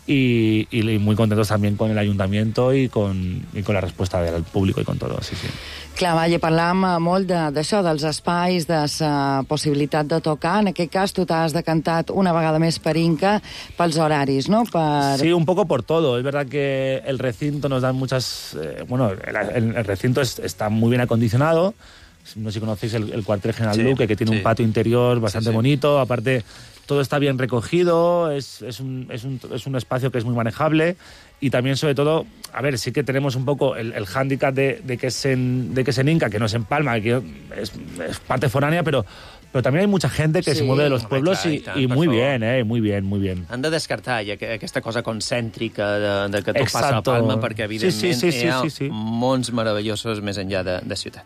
Y, y muy contentos también con el ayuntamiento y con, y con la respuesta del público y con todo, sí, sí. Clar, vaja, parlàvem eh, molt de- d'això, de, dels espais, de la possibilitat de tocar. En aquest cas, tu t'has decantat una vegada més per Inca pels horaris, no? Per... Sí, un poco por todo. Es verdad que el recinto nos da muchas... eh, bueno, el, el- el recinto es- está muy bien acondicionado. No sé si conocéis el, el cuartel General Sí, Luque, que tiene sí. un patio interior bastante Sí, sí. bonito. Aparte, todo está bien recogido, es, es, un, es, un, es un espacio que es muy manejable. Y también, sobre todo, a ver, sí que tenemos un poco el, el hándicap de, de, que es en, de que es en Inca, que no es en Palma, que es, es parte foránea, pero, pero también hay mucha gente que Sí, se mueve de los home, pueblos clar, y, i tant, y per muy favor. bien, eh, muy bien, muy bien. Han de descartar ja, que- aquesta cosa concèntrica de, de que tot passa a Exacto. Palma, perquè, evidentment, Sí, sí, sí, hi ha sí, sí, sí. mons meravellosos més enllà de, de ciutat.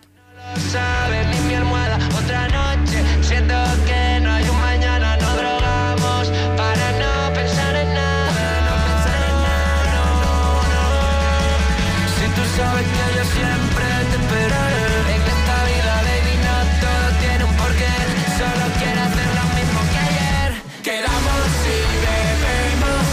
Sabes, ni mi almohada, otra noche. Siento que no hay un mañana, no drogamos para no pensar en nada. No pensar en nada, no, no. Si tú sabes que yo siempre te esperaré. En esta vida, baby, no todo tiene un porqué. Solo quiero hacer lo mismo que ayer. Quedamos y bebemos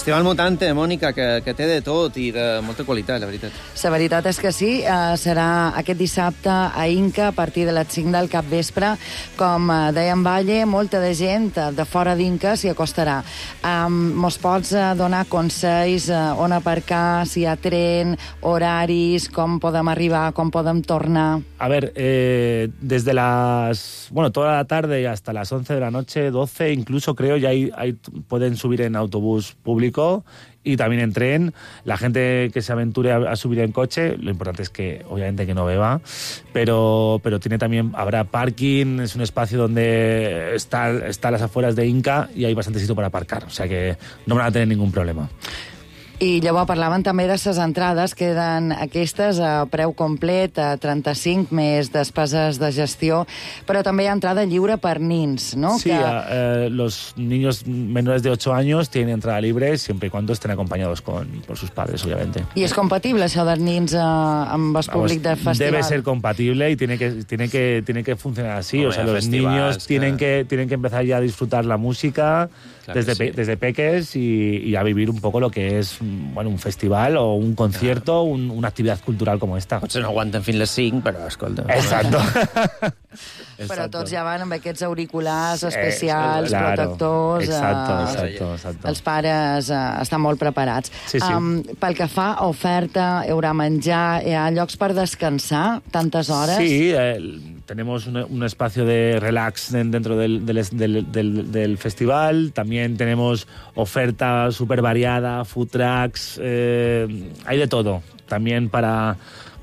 Festival Mutante, Mònica, que, que té de tot i de molta qualitat, la veritat. La veritat és que sí, eh, serà aquest dissabte a Inca a partir de les cinc del capvespre. Com eh, deia en Valle, molta de gent eh, de fora d'Inca s'hi acostarà. Um, mos pots eh, donar consells, eh, on aparcar, si hi ha tren, horaris, com podem arribar, com podem tornar? A ver, eh, desde las... Bueno, toda la tarde y hasta las once de la noche, doce, incluso creo, ya hay, hay, pueden subir en autobús público y también en tren. La gente que se aventure a, a subir en coche, lo importante es que, obviamente, que no beba, pero, pero tiene también, habrá parking, es un espacio donde está, está a las afueras de Inca y hay bastante sitio para aparcar, o sea que no van a tener ningún problema. I llavors parlaven també de les entrades, queden aquestes a preu complet, a trenta-cinc més despeses de gestió, però també hi ha entrada lliure per nins, ¿no? Sí, que... eh, los niños menores de ocho años tienen entrada libre siempre y cuando estén acompañados con, por sus padres, obviamente. I és compatible això dels nins eh, amb el públic del festival? Debe ser compatible y tiene que, tiene que, tiene que funcionar así. Bueno, o sea, los niños que... tienen, que, tienen que empezar ya a disfrutar la música claro desde, sí. pe, desde peques y, y a vivir un poco lo que es bueno, un festival o un concierto, un, una actividad cultural como esta. Potser no aguanten fins les cinc, però escolta... Exacto. Però tots ja van amb aquests auriculars especials, eh, claro, protectors... Exacto, eh, exacto, exacto. Els pares eh, estan molt preparats. Sí, sí. Um, pel que fa a oferta, hi haurà menjar, hi ha llocs per descansar, tantes hores? Sí, eh, tenemos un, un espacio de relax dentro del, del, del, del, del festival, también tenemos oferta súper variada, food trucks, eh, hay de todo, también para...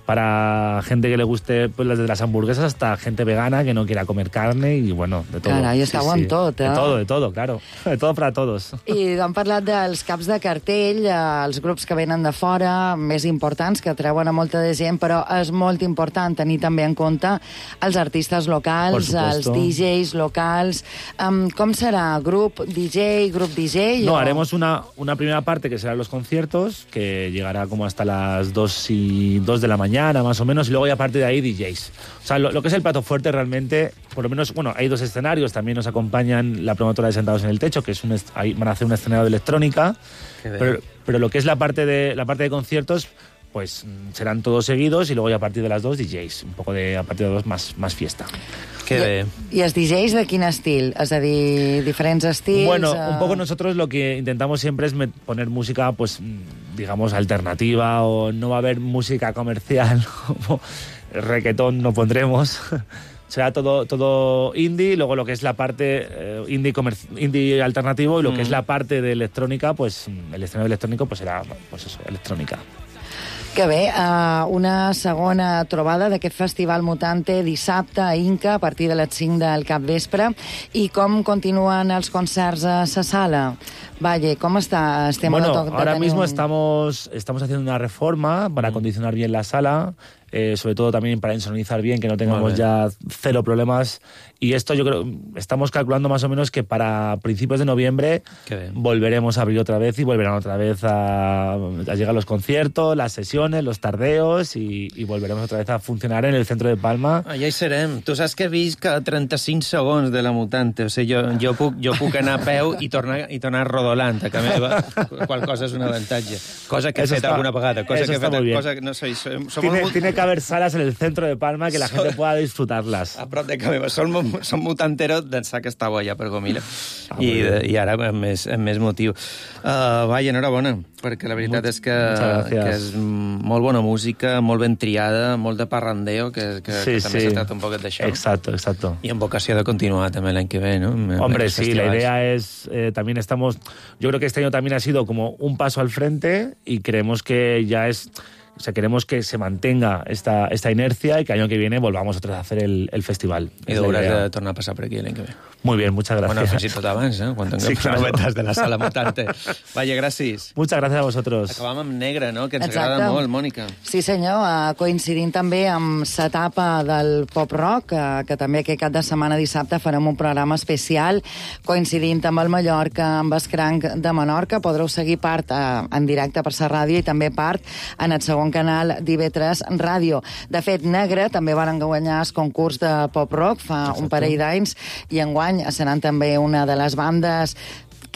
para gente que le guste pues, desde las hamburguesas hasta gente vegana que no quiera comer carne y bueno, de todo. Carai, esteu sí, amb sí. tot, eh? De todo, de todo, claro. De todo para todos. I hem parlat dels caps de cartell, eh, els grups que venen de fora, més importants, que atreuen a molta de gent, però és molt important tenir també en compte els artistes locals, els D Js locals. Um, com serà? Grup D J, grup D J? No, o... haremos una, una primera parte que serán los conciertos, que llegará como hasta las dos y dos de la mañana, más o menos, y luego ya a partir de ahí D Js. O sea, lo, lo que es el plato fuerte realmente, por lo menos, bueno, hay dos escenarios, también nos acompañan la promotora de Sentados en el Techo, que es un ahí van a hacer un escenario de electrónica, pero, pero lo que es la parte de la parte de conciertos, pues serán todos seguidos y luego ya a partir de las dos D Js, un poco de a partir de dos más, más fiesta. Que bé. I els D Js de quin estil? És a dir, diferents estils? Bueno, uh... un poco nosotros lo que intentamos siempre es poner música, pues, digamos, alternativa, o no va a haber música comercial, como reggaetón no pondremos. Será todo, todo indie, luego lo que es la parte eh, indie, indie alternativo y lo mm. que es la parte de electrónica, pues el escenario electrónico pues será pues eso, electrónica. Que bé, uh, una segona trobada d'aquest Festival Mutante dissabte a Inca a partir de les cinc del capvespre. I com continuen els concerts a la sala? Valle, ¿cómo está? Estem bueno, de ahora mismo un... estamos, estamos haciendo una reforma para acondicionar bien la sala, eh, sobre todo también para insonorizar bien, que no tengamos vale. ya cero problemas. Y esto yo creo, estamos calculando más o menos que para principios de noviembre volveremos a abrir otra vez y volverán otra vez a, a llegar los conciertos, las sesiones, los tardeos y, y volveremos otra vez a funcionar en el centro de Palma. Allà hi serem. Tu saps que visc a trenta-cinc segons de la Mutante. O sigui, jo, jo, puc, jo puc anar a peu i tornar, i tornar rodolant a casa meva, qual cosa és un avantatge. Cosa que he fet está, alguna vegada. Cosa que he fet, cosa que no sé, som, som tiene, molt... tiene que haver salas en el centro de Palma que la gente pueda disfrutarlas. A prop de casa meva. Som, som mutanteros d'ençà que estava allà per Gomila. Ah, I, I ara amb més, amb més motiu. Uh, vaja, enhorabona, perquè la veritat Mut, és que, que és molt bona música, molt ben triada, molt de parrandeo, que, que, sí, que també sí. se trata un poquet d'això. Exacto, exacto. I amb vocació de continuar també l'any que ve, ¿no? Hombre, sí, festivals. La idea es, eh, también estamos, yo creo que este año también ha sido como un paso al frente y creemos que ya es... O sea, queremos que se mantenga esta, esta inercia y que el año que viene volvamos otra vez a hacer el, el festival. I deuràs de tornar a passar per aquí l'any que ve. Muy bien, muchas gracias. Bueno, fins i tot abans, eh? Quan tinguem sí, claro. novetats de la sala Mutante. Vaya, gràcies. Muchas gracias a vosotros. Acabam amb negre, no? Que ens Exacte. agrada molt, Mònica. Sí, senyor, uh, coincidint també amb l'etapa del pop-rock, uh, que també aquest cap de setmana dissabte farem un programa especial, coincidint amb el Mallorca, amb el Cranc de Menorca. Podreu seguir part uh, en directe per la ràdio i també part en el segon canal d'I V tres Ràdio. De fet, Negre també van guanyar el concurs de pop-rock fa Exacte. un parell d'anys i enguany seran també una de les bandes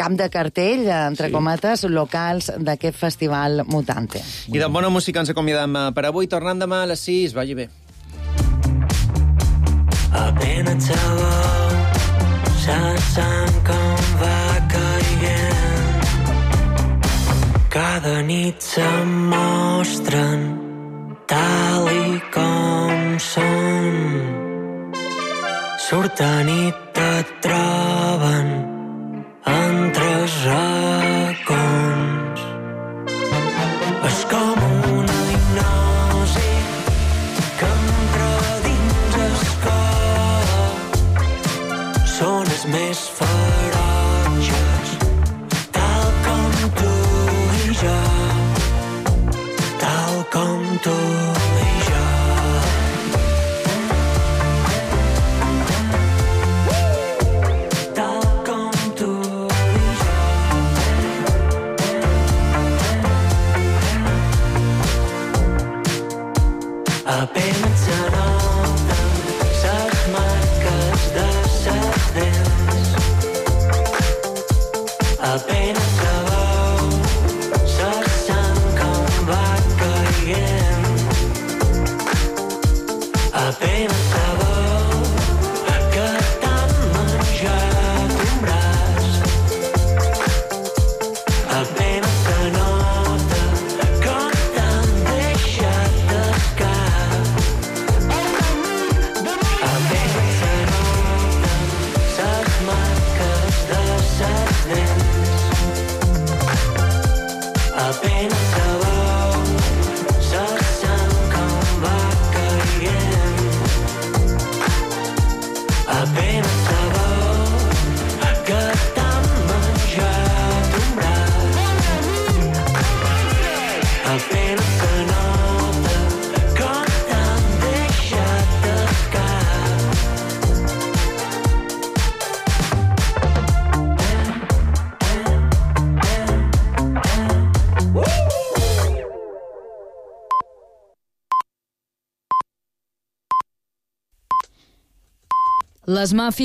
cap de cartell, entre sí. cometes, locals d'aquest festival Mutante. I de bona música ens acomiadem per avui, tornant demà a les sis. Vagi bé. Apenas sabeu, se sent com va caient. Cada nit se'n mostren tal i com són. Surten i te troben entre racons. És com una hipnosi que entra dins el cor. Són els més ferotges, tal com tu i jo, tal com tu i jo. Tal com tu i jo. Apenas se noten ses marques de ses dents. Apenas se veu, se sent com va caient. Apenas se veu que t'han menjat un braç. Apenas se nota com t'han deixat d'escar. Apenas se noten ses marques de ses dents. Apenas se veu, se sent com va caient. Apenas se veu que t'han menjat un braç. Apenas se nota com t'han deixat d'escar. Les màfies